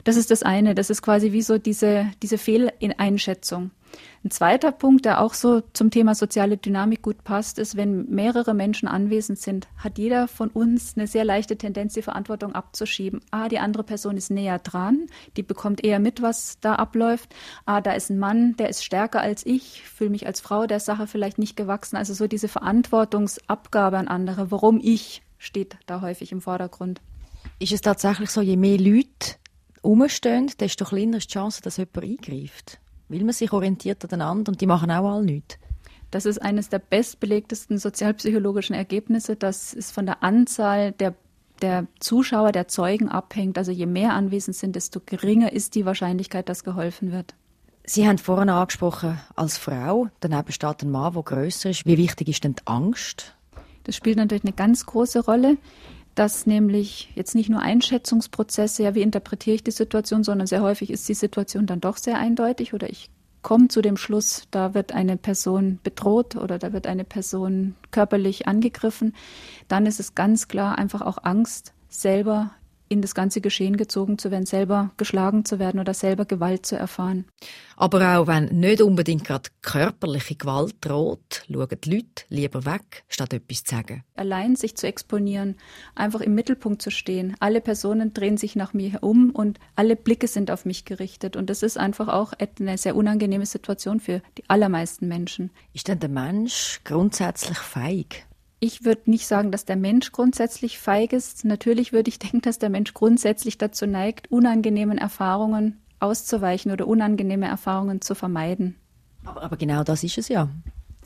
Das ist das eine. Das ist quasi wie so diese Fehleinschätzung. Ein zweiter Punkt, der auch so zum Thema soziale Dynamik gut passt, ist, wenn mehrere Menschen anwesend sind, hat jeder von uns eine sehr leichte Tendenz, die Verantwortung abzuschieben. Die andere Person ist näher dran, die bekommt eher mit, was da abläuft. Da ist ein Mann, der ist stärker als ich, fühle mich als Frau der Sache vielleicht nicht gewachsen. Also so diese Verantwortungsabgabe an andere, warum ich, steht da häufig im Vordergrund. Ist es tatsächlich so, je mehr Leute rumstehen, desto kleiner ist die Chance, dass jemand eingreift? Weil man sich orientiert aneinander und die machen auch alle nichts. Das ist eines der bestbelegtesten sozialpsychologischen Ergebnisse, dass es von der Anzahl der Zuschauer, der Zeugen abhängt. Also je mehr anwesend sind, desto geringer ist die Wahrscheinlichkeit, dass geholfen wird. Sie haben vorhin angesprochen, als Frau, daneben steht ein Mann, der grösser ist. Wie wichtig ist denn die Angst? Das spielt natürlich eine ganz große Rolle, dass nämlich jetzt nicht nur Einschätzungsprozesse, wie interpretiere ich die Situation, sondern sehr häufig ist die Situation dann doch sehr eindeutig oder ich komme zu dem Schluss, da wird eine Person bedroht oder da wird eine Person körperlich angegriffen. Dann ist es ganz klar einfach auch Angst, selber in das ganze Geschehen gezogen zu werden, selber geschlagen zu werden oder selber Gewalt zu erfahren. Aber auch wenn nicht unbedingt gerade körperliche Gewalt droht, schauen die Leute lieber weg, statt etwas zu sagen. Allein sich zu exponieren, einfach im Mittelpunkt zu stehen. Alle Personen drehen sich nach mir um und alle Blicke sind auf mich gerichtet. Und das ist einfach auch eine sehr unangenehme Situation für die allermeisten Menschen. Ist denn der Mensch grundsätzlich feig? Ich würde nicht sagen, dass der Mensch grundsätzlich feig ist. Natürlich würde ich denken, dass der Mensch grundsätzlich dazu neigt, unangenehmen Erfahrungen auszuweichen oder unangenehme Erfahrungen zu vermeiden. Aber genau das ist es ja.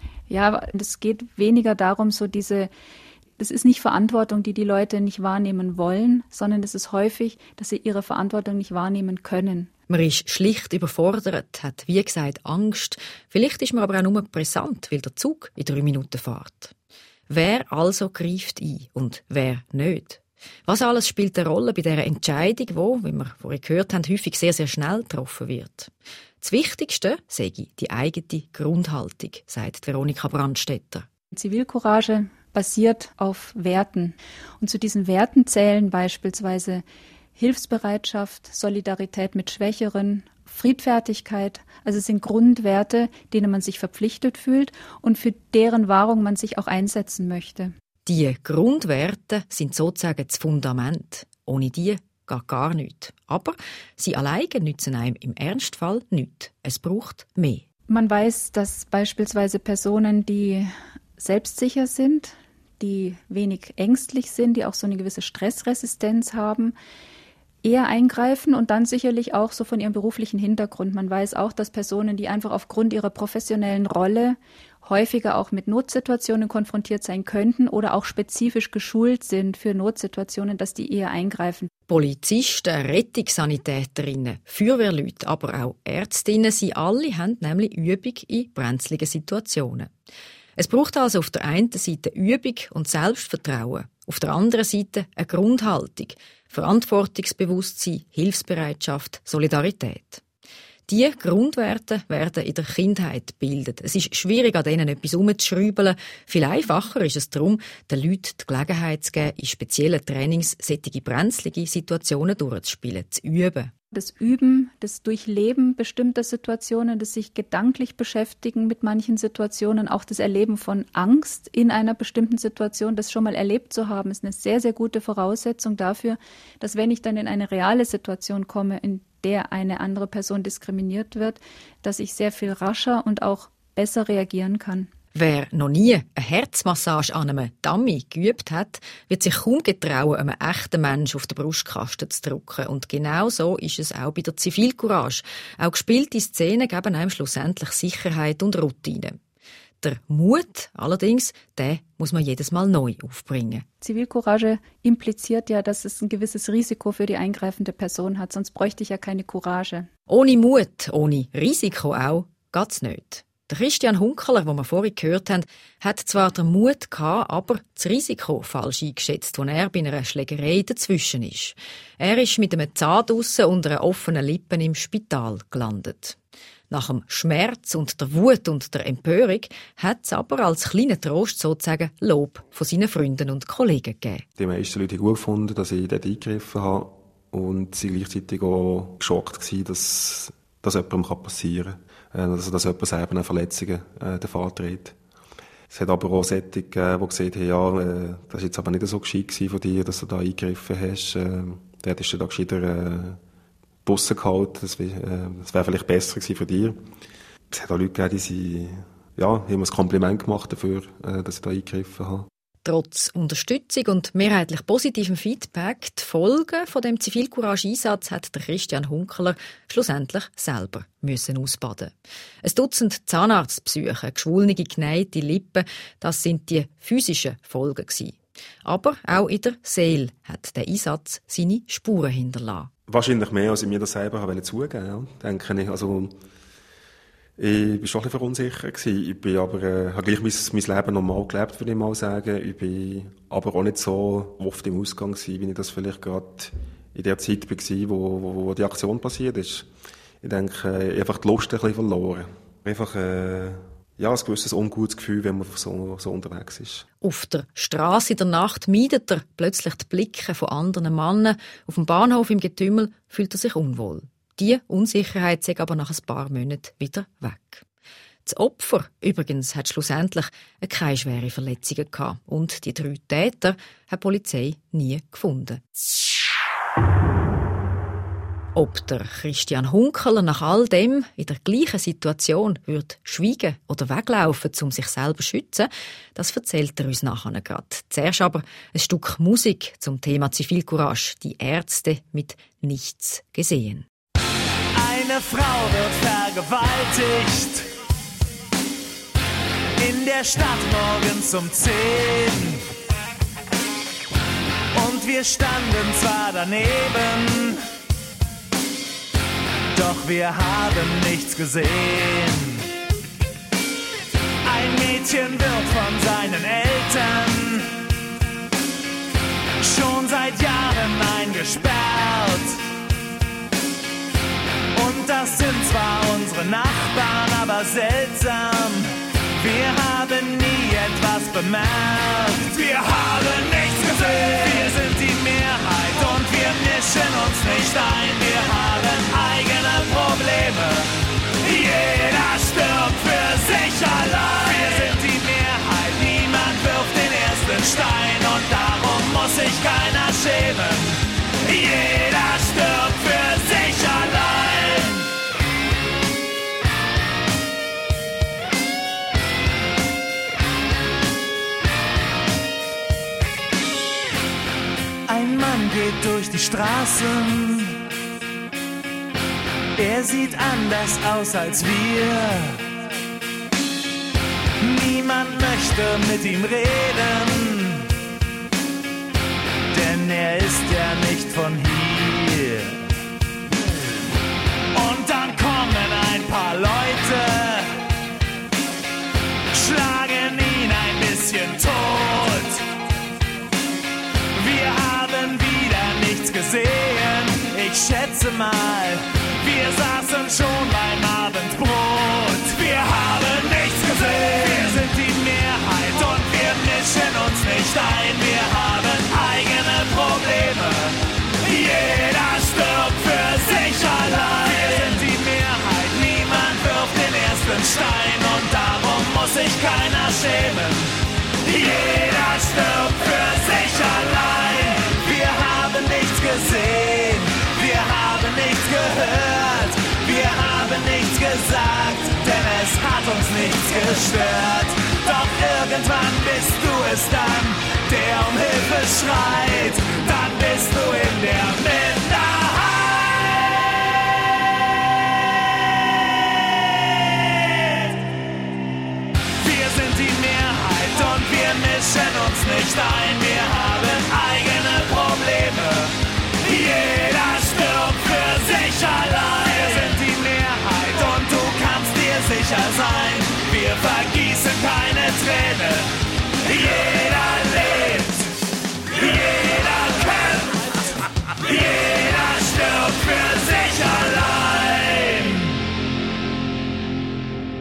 Ja, es geht weniger darum, das ist nicht Verantwortung, die Leute nicht wahrnehmen wollen, sondern es ist häufig, dass sie ihre Verantwortung nicht wahrnehmen können. Man ist schlicht überfordert, hat wie gesagt Angst. Vielleicht ist man aber auch nur brisant, weil der Zug in 3 Minuten fährt. Wer also greift ein und wer nicht? Was alles spielt eine Rolle bei dieser Entscheidung, die, wie wir vorhin gehört haben, häufig sehr, sehr schnell getroffen wird? Das Wichtigste sei die eigene Grundhaltung, sagt Veronika Brandstetter. Zivilcourage basiert auf Werten. Und zu diesen Werten zählen beispielsweise Hilfsbereitschaft, Solidarität mit Schwächeren, Friedfertigkeit, also es sind Grundwerte, denen man sich verpflichtet fühlt und für deren Wahrung man sich auch einsetzen möchte. Die Grundwerte sind sozusagen das Fundament. Ohne die geht gar nichts. Aber sie alleine nützen einem im Ernstfall nichts. Es braucht mehr. Man weiß, dass beispielsweise Personen, die selbstsicher sind, die wenig ängstlich sind, die auch so eine gewisse Stressresistenz haben, eher eingreifen und dann sicherlich auch so von ihrem beruflichen Hintergrund. Man weiß auch, dass Personen, die einfach aufgrund ihrer professionellen Rolle häufiger auch mit Notsituationen konfrontiert sein könnten oder auch spezifisch geschult sind für Notsituationen, dass die eher eingreifen. Polizisten, Rettungssanitäterinnen, Feuerwehrleute, aber auch Ärztinnen, sie alle haben nämlich Übung in brenzligen Situationen. Es braucht also auf der einen Seite Übung und Selbstvertrauen, auf der anderen Seite eine Grundhaltung, Verantwortungsbewusstsein, Hilfsbereitschaft, Solidarität. Diese Grundwerte werden in der Kindheit gebildet. Es ist schwierig, an denen etwas herumzuschrauben. Viel einfacher ist es darum, den Leuten die Gelegenheit zu geben, in speziellen Trainings solche brenzlige Situationen durchzuspielen, zu üben. Das Üben, das Durchleben bestimmter Situationen, das sich gedanklich beschäftigen mit manchen Situationen, auch das Erleben von Angst in einer bestimmten Situation, das schon mal erlebt zu haben, ist eine sehr, sehr gute Voraussetzung dafür, dass wenn ich dann in eine reale Situation komme, in der eine andere Person diskriminiert wird, dass ich sehr viel rascher und auch besser reagieren kann. Wer noch nie eine Herzmassage an einem Dummy geübt hat, wird sich kaum getrauen, einem echten Menschen auf den Brustkasten zu drücken. Und genau so ist es auch bei der Zivilcourage. Auch gespielte Szenen geben einem schlussendlich Sicherheit und Routine. Der Mut allerdings, den muss man jedes Mal neu aufbringen. Zivilcourage impliziert ja, dass es ein gewisses Risiko für die eingreifende Person hat, sonst bräuchte ich ja keine Courage. Ohne Mut, ohne Risiko auch, geht's nicht. Der Christian Hunkeler, den wir vorhin gehört haben, hat zwar den Mut gehabt, aber das Risiko falsch eingeschätzt, als er bei einer Schlägerei dazwischen ist. Er ist mit einem Zahn draussen und einer offenen Lippe im Spital gelandet. Nach dem Schmerz und der Wut und der Empörung hat es aber als kleiner Trost sozusagen Lob von seinen Freunden und Kollegen gegeben. Die meisten Leute haben gut gefunden, dass ich dort eingegriffen habe. und sie gleichzeitig auch geschockt gewesen, dass jemandem passieren kann. Also, dass jemand selber eine Verletzungen davon trägt. Es hat aber auch solche gegeben, die gesagt haben, ja, das war jetzt aber nicht so gescheit von dir, dass du da eingegriffen hast. Der hättest du da gescheiter draussen gehalten. Das wäre vielleicht besser gewesen für dich. Es hat auch Leute gegeben, die haben mir ein Kompliment gemacht dafür, dass ich da eingegriffen habe. Trotz Unterstützung und mehrheitlich positivem Feedback, die Folgen von dem Zivilcourage-Einsatz hat der Christian Hunkeler schlussendlich selber müssen ausbaden. Ein Dutzend Zahnarztbesuche, geschwollene, geneigte Lippen, das sind die physischen Folgen gewesen. Aber auch in der Seele hat der Einsatz seine Spuren hinterlassen. Wahrscheinlich mehr, als ich mir das selber zugeben wollte, denke ich. Also, ich war schon ein bisschen verunsichert. Ich bin aber, habe gleich mein Leben normal gelebt, würde ich mal sagen. Ich bin aber auch nicht so oft im Ausgang gewesen, wie ich das vielleicht gerade in der Zeit war, wo die Aktion passiert ist. Ich denke, einfach die Lust ein bisschen verloren. Einfach, ein gewisses ungutes Gefühl, wenn man so unterwegs ist. Auf der Straße in der Nacht meidet er plötzlich die Blicke von anderen Männern. Auf dem Bahnhof im Getümmel fühlt er sich unwohl. Die Unsicherheit sei aber nach ein paar Monaten wieder weg. Das Opfer übrigens hat schlussendlich keine schweren Verletzungen gehabt. Und die 3 Täter hat die Polizei nie gefunden. Ob der Christian Hunkeler nach all dem in der gleichen Situation würde schweigen oder weglaufen, um sich selber zu schützen, das erzählt er uns nachher gerade. Zuerst aber ein Stück Musik zum Thema Zivilcourage. Die Ärzte mit Nichts gesehen. Eine Frau wird vergewaltigt in der Stadt morgens um 10. Und wir standen zwar daneben, doch wir haben nichts gesehen. Ein Mädchen wird von seinen Eltern schon seit Jahren eingesperrt. Und das sind zwar unsere Nachbarn, aber seltsam, wir haben nie etwas bemerkt. Wir haben nichts gesehen, wir sind die Mehrheit und wir mischen uns nicht ein. Wir haben eigene Probleme, jeder stirbt für sich allein. Wir sind die Mehrheit, niemand wirft den ersten Stein und darum muss sich keiner schämen. Jeder stirbt für sich allein. Ein Mann geht durch die Straßen, er sieht anders aus als wir. Niemand möchte mit ihm reden, denn er ist ja nicht von hier. Und dann kommen ein paar Leute, schlagen ihn ein bisschen tot. Wir haben wieder nichts gesehen, ich schätze mal, wir saßen schon beim Abendbrot. Wir haben nichts gesehen, wir sind die Mehrheit und wir mischen uns nicht ein. Wir haben eigene Probleme, jeder stirbt für sich allein. Wir sind die Mehrheit, niemand wirft den ersten Stein und darum muss sich keiner schämen. Jeder stirbt für sich allein. Wir haben nichts gesehen, wir haben nichts gehört, wir haben nichts gesagt, denn es hat uns nichts gestört. Doch irgendwann bist du es dann, der um Hilfe schreit, dann bist du in der Minderheit. Wir sind die Mehrheit und wir mischen uns nicht ein, wir haben eigene Probleme. Jeder stirbt für sich allein. Wir sind die Mehrheit und du kannst dir sicher sein, wir vergießen keine Träne. Jeder lebt, jeder kämpft, jeder stirbt für sich allein.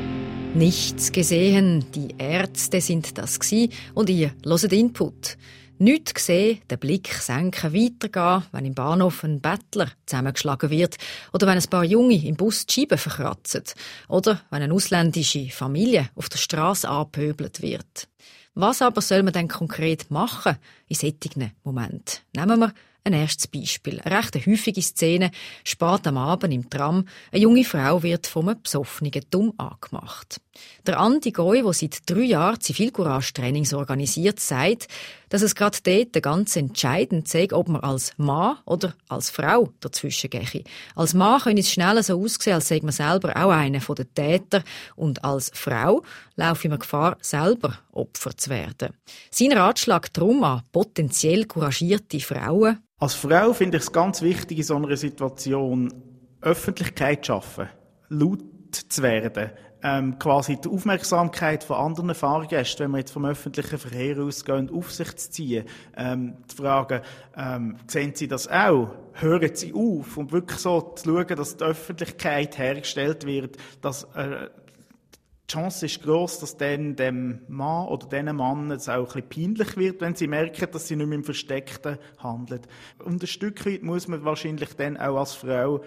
Nichts gesehen, die Ärzte sind das gsi und ihr hört Input. Nichts gesehen, den Blick senken, weitergehen, wenn im Bahnhof ein Bettler zusammengeschlagen wird oder wenn ein paar Junge im Bus die Scheiben verkratzen oder wenn eine ausländische Familie auf der Straße angepöbelt wird. Was aber soll man denn konkret machen in solchen Momenten? Nehmen wir ein erstes Beispiel. Eine recht häufige Szene, spät am Abend im Tram. Eine junge Frau wird von einem Besoffenen dumm angemacht. Der Andi Goy, der seit 3 Jahren Zivilcourage-Trainings organisiert, sagt, dass es gerade dort ganz entscheidend sei, ob man als Mann oder als Frau dazwischen gehe. Als Mann könnte es schnell so aussehen, als sei man selber auch einer der Täter. Und als Frau laufe man Gefahr, selber Opfer zu werden. Sein Ratschlag darum an potenziell couragierte Frauen: Als Frau finde ich es ganz wichtig, in so einer Situation Öffentlichkeit zu schaffen, laut zu werden, quasi die Aufmerksamkeit von anderen Fahrgästen, wenn wir jetzt vom öffentlichen Verkehr ausgehen, auf sich zu ziehen, zu fragen, sehen Sie das auch? Hören Sie auf? Und wirklich so zu schauen, dass die Öffentlichkeit hergestellt wird, dass die Chance ist gross, dass dann dem Mann oder diesen Mann es auch ein bisschen peinlich wird, wenn sie merken, dass sie nicht mehr im Versteckten handeln. Und ein Stück weit muss man wahrscheinlich dann auch als Frau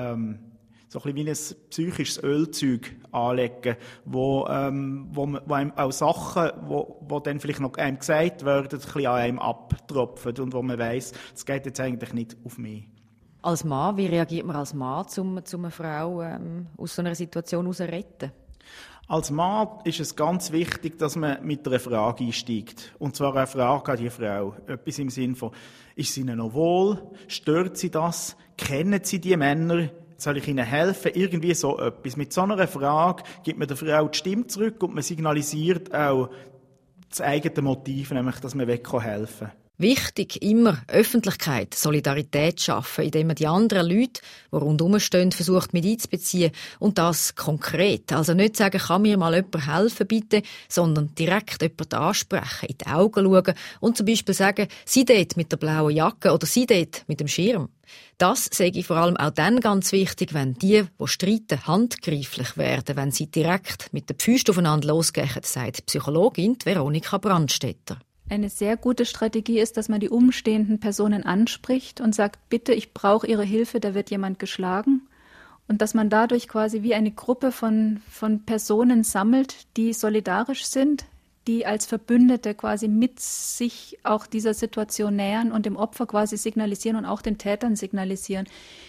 so ein bisschen wie ein psychisches Ölzeug anlegen, wo einem auch Sachen, wo dann vielleicht noch einem gesagt werden, ein bisschen an einem abtropfen und wo man weiss, es geht jetzt eigentlich nicht auf mich. Als Mann, wie reagiert man als Mann, um eine Frau aus so einer Situation heraus zu retten? Als Mann ist es ganz wichtig, dass man mit einer Frage einsteigt. Und zwar eine Frage an die Frau. Etwas im Sinn von, ist sie ihnen noch wohl? Stört sie das? Kennen sie die Männer? Soll ich ihnen helfen? Irgendwie so etwas. Mit so einer Frage gibt man der Frau die Stimme zurück und man signalisiert auch das eigene Motiv, nämlich, dass man helfen will. Wichtig, immer Öffentlichkeit, Solidarität schaffen, indem man die anderen Leute, die rundherum stehen, versucht mit einzubeziehen. Und das konkret. Also nicht sagen, kann mir mal jemand helfen, bitte, sondern direkt jemanden ansprechen, in die Augen schauen und zum Beispiel sagen, sie dort mit der blauen Jacke oder sie dort mit dem Schirm. Das sage ich vor allem auch dann ganz wichtig, wenn die streiten, handgreiflich werden, wenn sie direkt mit den Pfüsten aufeinander losgehen, sagt Psychologin Veronika Brandstetter. Eine sehr gute Strategie ist, dass man die umstehenden Personen anspricht und sagt, bitte, ich brauche Ihre Hilfe, da wird jemand geschlagen. Und dass man dadurch quasi wie eine Gruppe von Personen sammelt, die solidarisch sind, die als Verbündete quasi mit sich auch dieser Situation nähern und dem Opfer quasi signalisieren und auch den Tätern signalisieren.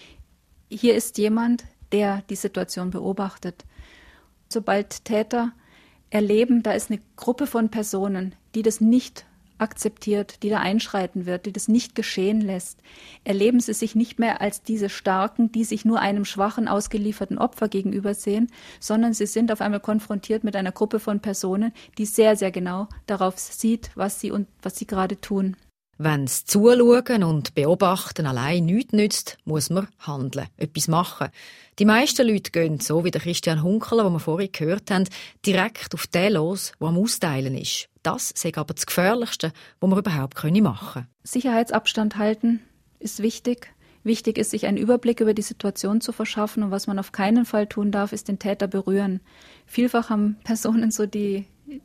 Hier ist jemand, der die Situation beobachtet. Sobald Täter erleben, da ist eine Gruppe von Personen, die das nicht akzeptiert, die da einschreiten wird, die das nicht geschehen lässt, erleben sie sich nicht mehr als diese Starken, die sich nur einem schwachen, ausgelieferten Opfer gegenüber sehen, sondern sie sind auf einmal konfrontiert mit einer Gruppe von Personen, die sehr, sehr genau darauf sieht, was sie gerade tun. Wenn's Zuschauen und Beobachten allein nichts nützt, muss man handeln, etwas machen. Die meisten Leute gehen, so wie der Christian Hunkeler, den wir vorhin gehört haben, direkt auf den los, der am Austeilen ist. Das ist aber das Gefährlichste, was man überhaupt machen können. Sicherheitsabstand halten ist wichtig. Wichtig ist, sich einen Überblick über die Situation zu verschaffen. Und was man auf keinen Fall tun darf, ist den Täter berühren. Vielfach haben Personen so die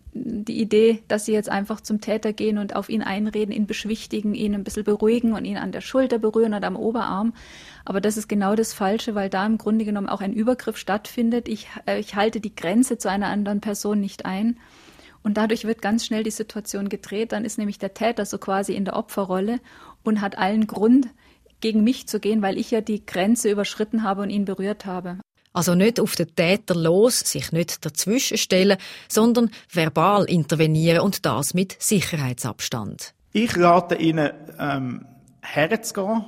Idee, dass sie jetzt einfach zum Täter gehen und auf ihn einreden, ihn beschwichtigen, ihn ein bisschen beruhigen und ihn an der Schulter berühren oder am Oberarm. Aber das ist genau das Falsche, weil da im Grunde genommen auch ein Übergriff stattfindet. Ich halte die Grenze zu einer anderen Person nicht ein. Und dadurch wird ganz schnell die Situation gedreht. Dann ist nämlich der Täter so quasi in der Opferrolle und hat allen Grund, gegen mich zu gehen, weil ich ja die Grenze überschritten habe und ihn berührt habe. Also nicht auf den Täter los, sich nicht dazwischen stellen, sondern verbal intervenieren und das mit Sicherheitsabstand. Ich rate Ihnen, herzugehen,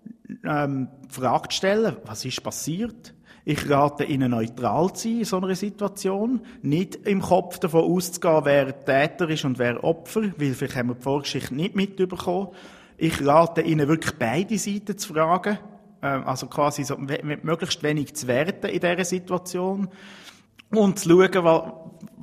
Frage zu stellen, was ist passiert? Ich rate Ihnen, neutral zu sein in so einer Situation. Nicht im Kopf davon auszugehen, wer Täter ist und wer Opfer, weil vielleicht haben wir die Vorgeschichte nicht mitbekommen. Ich rate Ihnen wirklich beide Seiten zu fragen. Also quasi so, möglichst wenig zu werten in dieser Situation. Und zu schauen,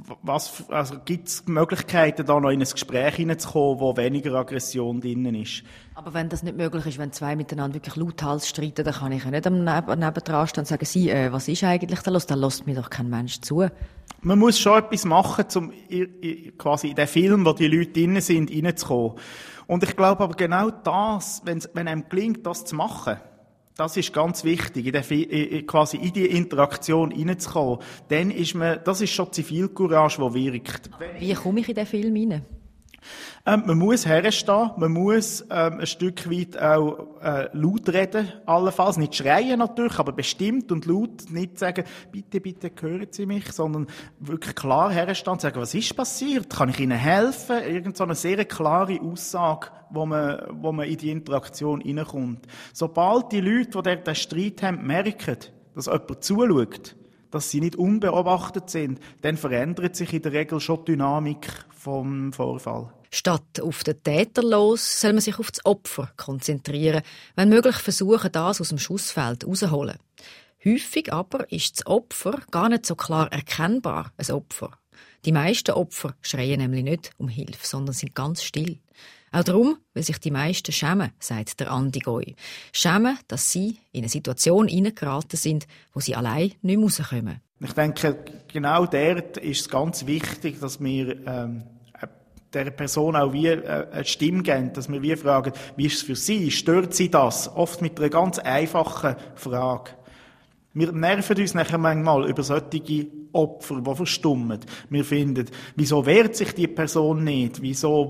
gibt es Möglichkeiten, da noch in ein Gespräch hineinzukommen, wo weniger Aggression drin ist. Aber wenn das nicht möglich ist, wenn zwei miteinander wirklich lauthals streiten, dann kann ich ja nicht am nebendran stehen und sagen, was ist eigentlich da los? Da lässt mir doch kein Mensch zu. Man muss schon etwas machen, um quasi in den Film, wo die Leute drin sind, reinzukommen. Und ich glaube aber genau das, wenn einem gelingt, das zu machen, das ist ganz wichtig, quasi in die Interaktion reinzukommen. Dann das ist schon Zivilcourage, die wirkt. Wie komme ich in den Film rein? Man muss herstehen, man muss ein Stück weit auch laut reden, allenfalls. Nicht schreien natürlich, aber bestimmt und laut. Nicht sagen, bitte, bitte hören Sie mich, sondern wirklich klar herstehen und sagen, was ist passiert? Kann ich Ihnen helfen? Irgend so eine sehr klare Aussage, wo man in die Interaktion reinkommt. Sobald die Leute, die den Streit haben, merken, dass jemand zuschaut, dass sie nicht unbeobachtet sind, dann verändert sich in der Regel schon die Dynamik vom Vorfall. Statt auf den Täter los, soll man sich auf das Opfer konzentrieren, wenn möglich versuchen, das aus dem Schussfeld rauszuholen. Häufig aber ist das Opfer gar nicht so klar erkennbar, ein Opfer. Die meisten Opfer schreien nämlich nicht um Hilfe, sondern sind ganz still. Auch darum, weil sich die meisten schämen, sagt der Andi Goy. Schämen, dass sie in eine Situation hineingeraten sind, wo sie allein nicht mehr rauskommen. Ich denke, genau dort ist es ganz wichtig, dass wir der Person auch wie eine Stimme geben, dass wir wie fragen, wie ist es für sie, stört sie das? Oft mit einer ganz einfachen Frage. Wir nerven uns nachher manchmal über solche Opfer, die verstummen. Wir finden, wieso wehrt sich die Person nicht? Wieso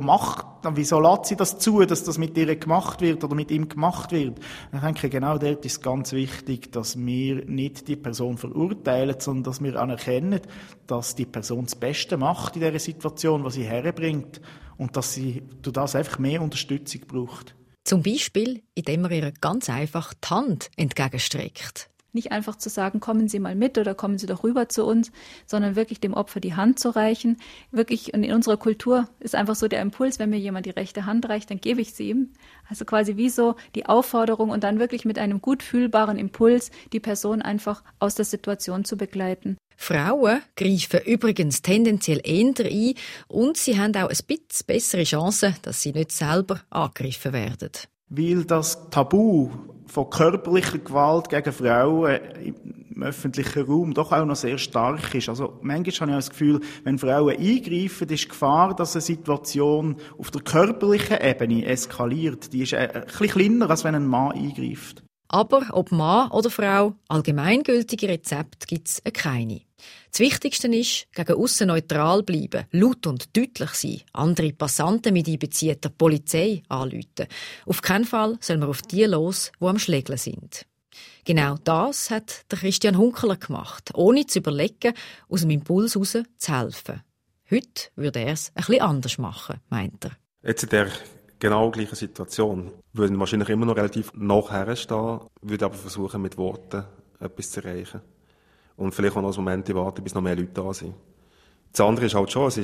lässt sie das zu, dass das mit ihr gemacht wird oder mit ihm gemacht wird? Ich denke, genau dort ist es ganz wichtig, dass wir nicht die Person verurteilen, sondern dass wir anerkennen, dass die Person das Beste macht in dieser Situation, was sie herbringt und dass sie durch das einfach mehr Unterstützung braucht. Zum Beispiel, indem man ihr ganz einfach die Hand entgegenstreckt. Nicht einfach zu sagen, kommen Sie mal mit oder kommen Sie doch rüber zu uns, sondern wirklich dem Opfer die Hand zu reichen. Wirklich, und in unserer Kultur ist einfach so der Impuls, wenn mir jemand die rechte Hand reicht, dann gebe ich sie ihm. Also quasi wie so die Aufforderung und dann wirklich mit einem gut fühlbaren Impuls die Person einfach aus der Situation zu begleiten. Frauen greifen übrigens tendenziell eher ein und sie haben auch ein bisschen bessere Chancen, dass sie nicht selber angegriffen werden. Weil das Tabu von körperlicher Gewalt gegen Frauen im öffentlichen Raum doch auch noch sehr stark ist. Also manchmal habe ich das Gefühl, wenn Frauen eingreifen, ist die Gefahr, dass eine Situation auf der körperlichen Ebene eskaliert. Die ist ein bisschen kleiner, als wenn ein Mann eingreift. Aber ob Mann oder Frau, allgemeingültige Rezepte gibt es keine. Das Wichtigste ist, gegen aussen neutral bleiben, laut und deutlich sein, andere Passanten mit einbeziehen, der Polizei anrufen. Auf keinen Fall soll man auf die los, die am Schlägeln sind. Genau das hat der Christian Hunkeler gemacht, ohne zu überlegen, aus dem Impuls heraus zu helfen. Heute würde er es ein bisschen anders machen, meint er. Jetzt in der genau gleichen Situation würde ich wahrscheinlich immer noch relativ nachher stehen, würde aber versuchen, mit Worten etwas zu erreichen. Und vielleicht auch noch einen Moment warten, bis noch mehr Leute da sind. Das andere ist halt schon,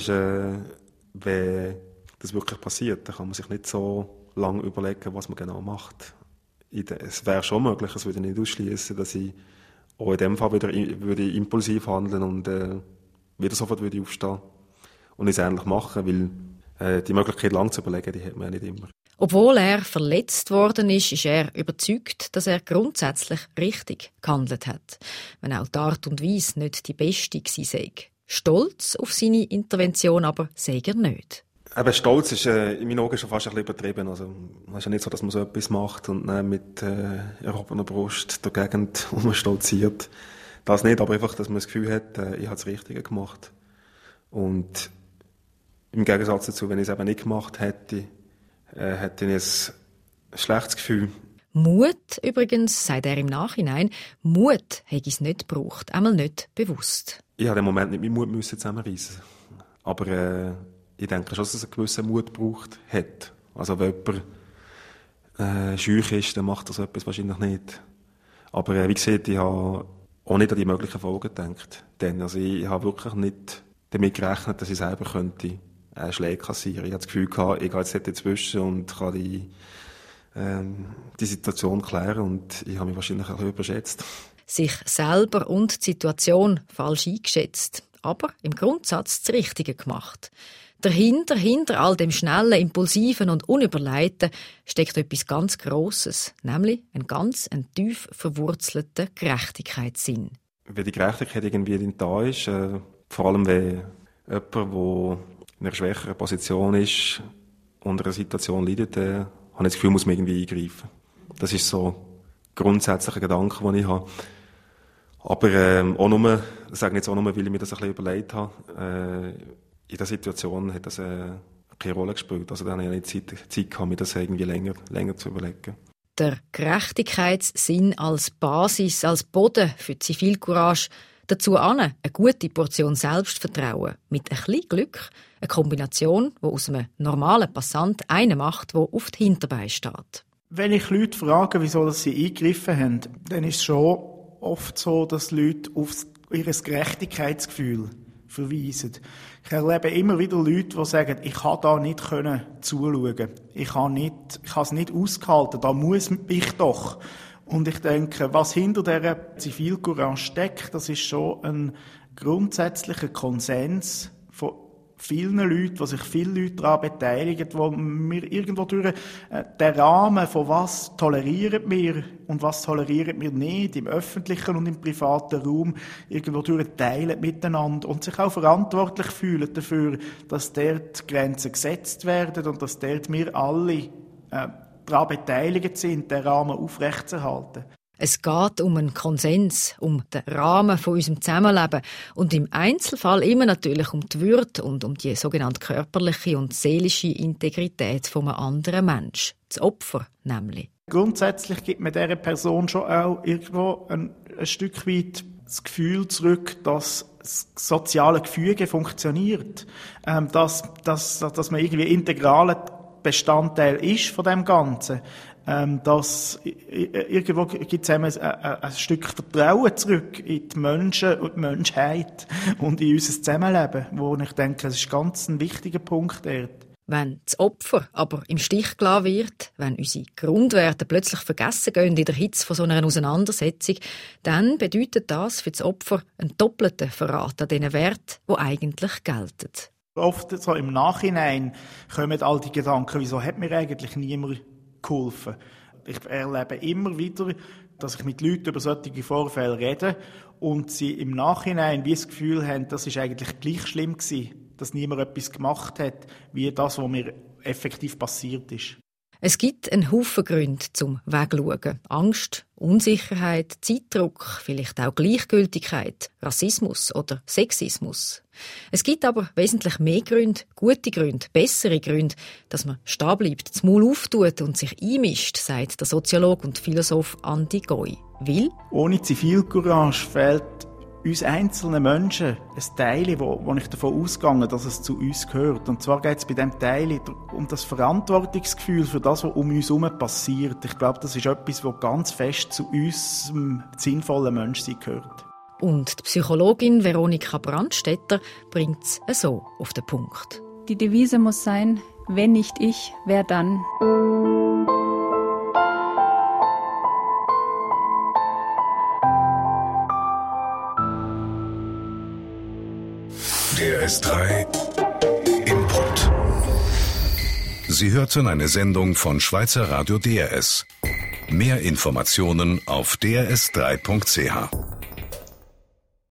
wenn das wirklich passiert, dann kann man sich nicht so lange überlegen, was man genau macht. Es wäre schon möglich, es würde nicht ausschließen, dass ich auch in dem Fall wieder würde impulsiv handeln und wieder sofort würde aufstehen und es ähnlich machen, weil die Möglichkeit, lang zu überlegen, die hat man ja nicht immer. Obwohl er verletzt worden ist er überzeugt, dass er grundsätzlich richtig gehandelt hat, wenn auch die Art und Weise nicht die beste gewesen sei. Stolz auf seine Intervention aber sei er nicht. Eben, Stolz ist in meinen Augen schon fast ein bisschen übertrieben. Also, es ist ja nicht so, dass man so etwas macht und dann mit erhobener Brust durch die Gegend stolziert. Das nicht, aber einfach, dass man das Gefühl hat, ich habe das Richtige gemacht. Und im Gegensatz dazu, wenn ich es eben nicht gemacht hätte, hätte ich ein schlechtes Gefühl. Mut übrigens, sagt er im Nachhinein, Mut hätte ich es nicht gebraucht, einmal nicht bewusst. Ich musste den Moment nicht meinen Mut zusammenreissen. Aber ich denke schon, dass es einen gewissen Mut gebraucht hat. Also wenn jemand schüch ist, dann macht er so etwas wahrscheinlich nicht. Aber wie gesagt, ich habe auch nicht an die möglichen Folgen gedacht. Also ich habe wirklich nicht damit gerechnet, dass ich selber könnte Schläge kassieren. Ich hatte das Gefühl gehabt, ich gehe jetzt dazwischen und kann die Situation klären und ich habe mich wahrscheinlich ein bisschen überschätzt. sich selber und die Situation falsch eingeschätzt, aber im Grundsatz das Richtige gemacht. Hinter all dem Schnellen, Impulsiven und Unüberlegten steckt etwas ganz Grosses, nämlich ein tief verwurzelter Gerechtigkeitssinn. Wenn die Gerechtigkeit irgendwie nicht da ist, vor allem wenn jemand, der in einer schwächeren Position ist, unter einer Situation leidet, habe ich das Gefühl, muss man irgendwie eingreifen. Das ist so ein grundsätzlicher Gedanke, den ich habe. Aber auch nur, das sage ich jetzt auch nur, weil ich mir das ein bisschen überlegt habe, in dieser Situation hat das keine Rolle gespielt. Also dann habe ich nicht Zeit gehabt, mir das irgendwie länger zu überlegen. Der Gerechtigkeitssinn als Basis, als Boden für die Zivilcourage, dazu eine gute Portion Selbstvertrauen mit ein bisschen Glück, eine Kombination, die aus einem normalen Passant einen macht, der auf die Hinterbeine steht. Wenn ich Leute frage, wieso sie eingegriffen haben, dann ist es schon oft so, dass Leute auf ihr Gerechtigkeitsgefühl verweisen. Ich erlebe immer wieder Leute, die sagen, ich kann da nicht zuschauen. Ich habe es nicht ausgehalten, da muss ich doch. Und ich denke, was hinter dieser Zivilcourage steckt, das ist schon ein grundsätzlicher Konsens von vielen Leuten, wo sich viele Leute daran beteiligen, wo wir irgendwo durch den Rahmen von was tolerieren wir und was tolerieren wir nicht, im öffentlichen und im privaten Raum, irgendwo durch teilen miteinander und sich auch verantwortlich fühlen dafür, dass dort Grenzen gesetzt werden und dass dort wir alle daran beteiligt sind, den Rahmen aufrechtzuerhalten. Es geht um einen Konsens, um den Rahmen von unserem Zusammenleben und im Einzelfall immer natürlich um die Würde und um die sogenannte körperliche und seelische Integrität von einem anderen Menschen. Das Opfer nämlich. Grundsätzlich gibt man dieser Person schon auch irgendwo ein Stück weit das Gefühl zurück, dass das soziale Gefüge funktioniert, dass man irgendwie integraler Bestandteil ist von dem Ganzen. Dass irgendwo gibt es ein Stück Vertrauen zurück in die Menschen und die Menschheit und in unser Zusammenleben, wo ich denke, das ist ganz ein wichtiger Punkt dort. Wenn das Opfer aber im Stich gelassen wird, wenn unsere Grundwerte plötzlich vergessen gehen in der Hitze von so einer Auseinandersetzung, dann bedeutet das für das Opfer einen doppelten Verrat an diesen Werten, die eigentlich gelten. Oft so im Nachhinein kommen all die Gedanken, wieso hat mir eigentlich niemand geholfen. Ich erlebe immer wieder, dass ich mit Leuten über solche Vorfälle rede und sie im Nachhinein wie das Gefühl haben, das ist eigentlich gleich schlimm gewesen, dass niemand etwas gemacht hat, wie das, was mir effektiv passiert ist. Es gibt einen Haufen Gründe zum Wegschauen. Angst, Unsicherheit, Zeitdruck, vielleicht auch Gleichgültigkeit, Rassismus oder Sexismus. Es gibt aber wesentlich mehr Gründe, gute Gründe, bessere Gründe, dass man stehen bleibt, das Maul auftut und sich einmischt, sagt der Soziologe und Philosoph Andi Goy. Weil ohne Zivilcourage fehlt uns einzelnen Menschen ein Teil, wo ich davon ausgehe, dass es zu uns gehört. Und zwar geht es bei diesem Teil um das Verantwortungsgefühl für das, was um uns herum passiert. Ich glaube, das ist etwas, was ganz fest zu unserem sinnvollen Menschsein gehört. Und die Psychologin Veronika Brandstetter bringt es so auf den Punkt. Die Devise muss sein, wenn nicht ich, wer dann? DRS3 Input. Sie hörten eine Sendung von Schweizer Radio DRS. Mehr Informationen auf drs3.ch.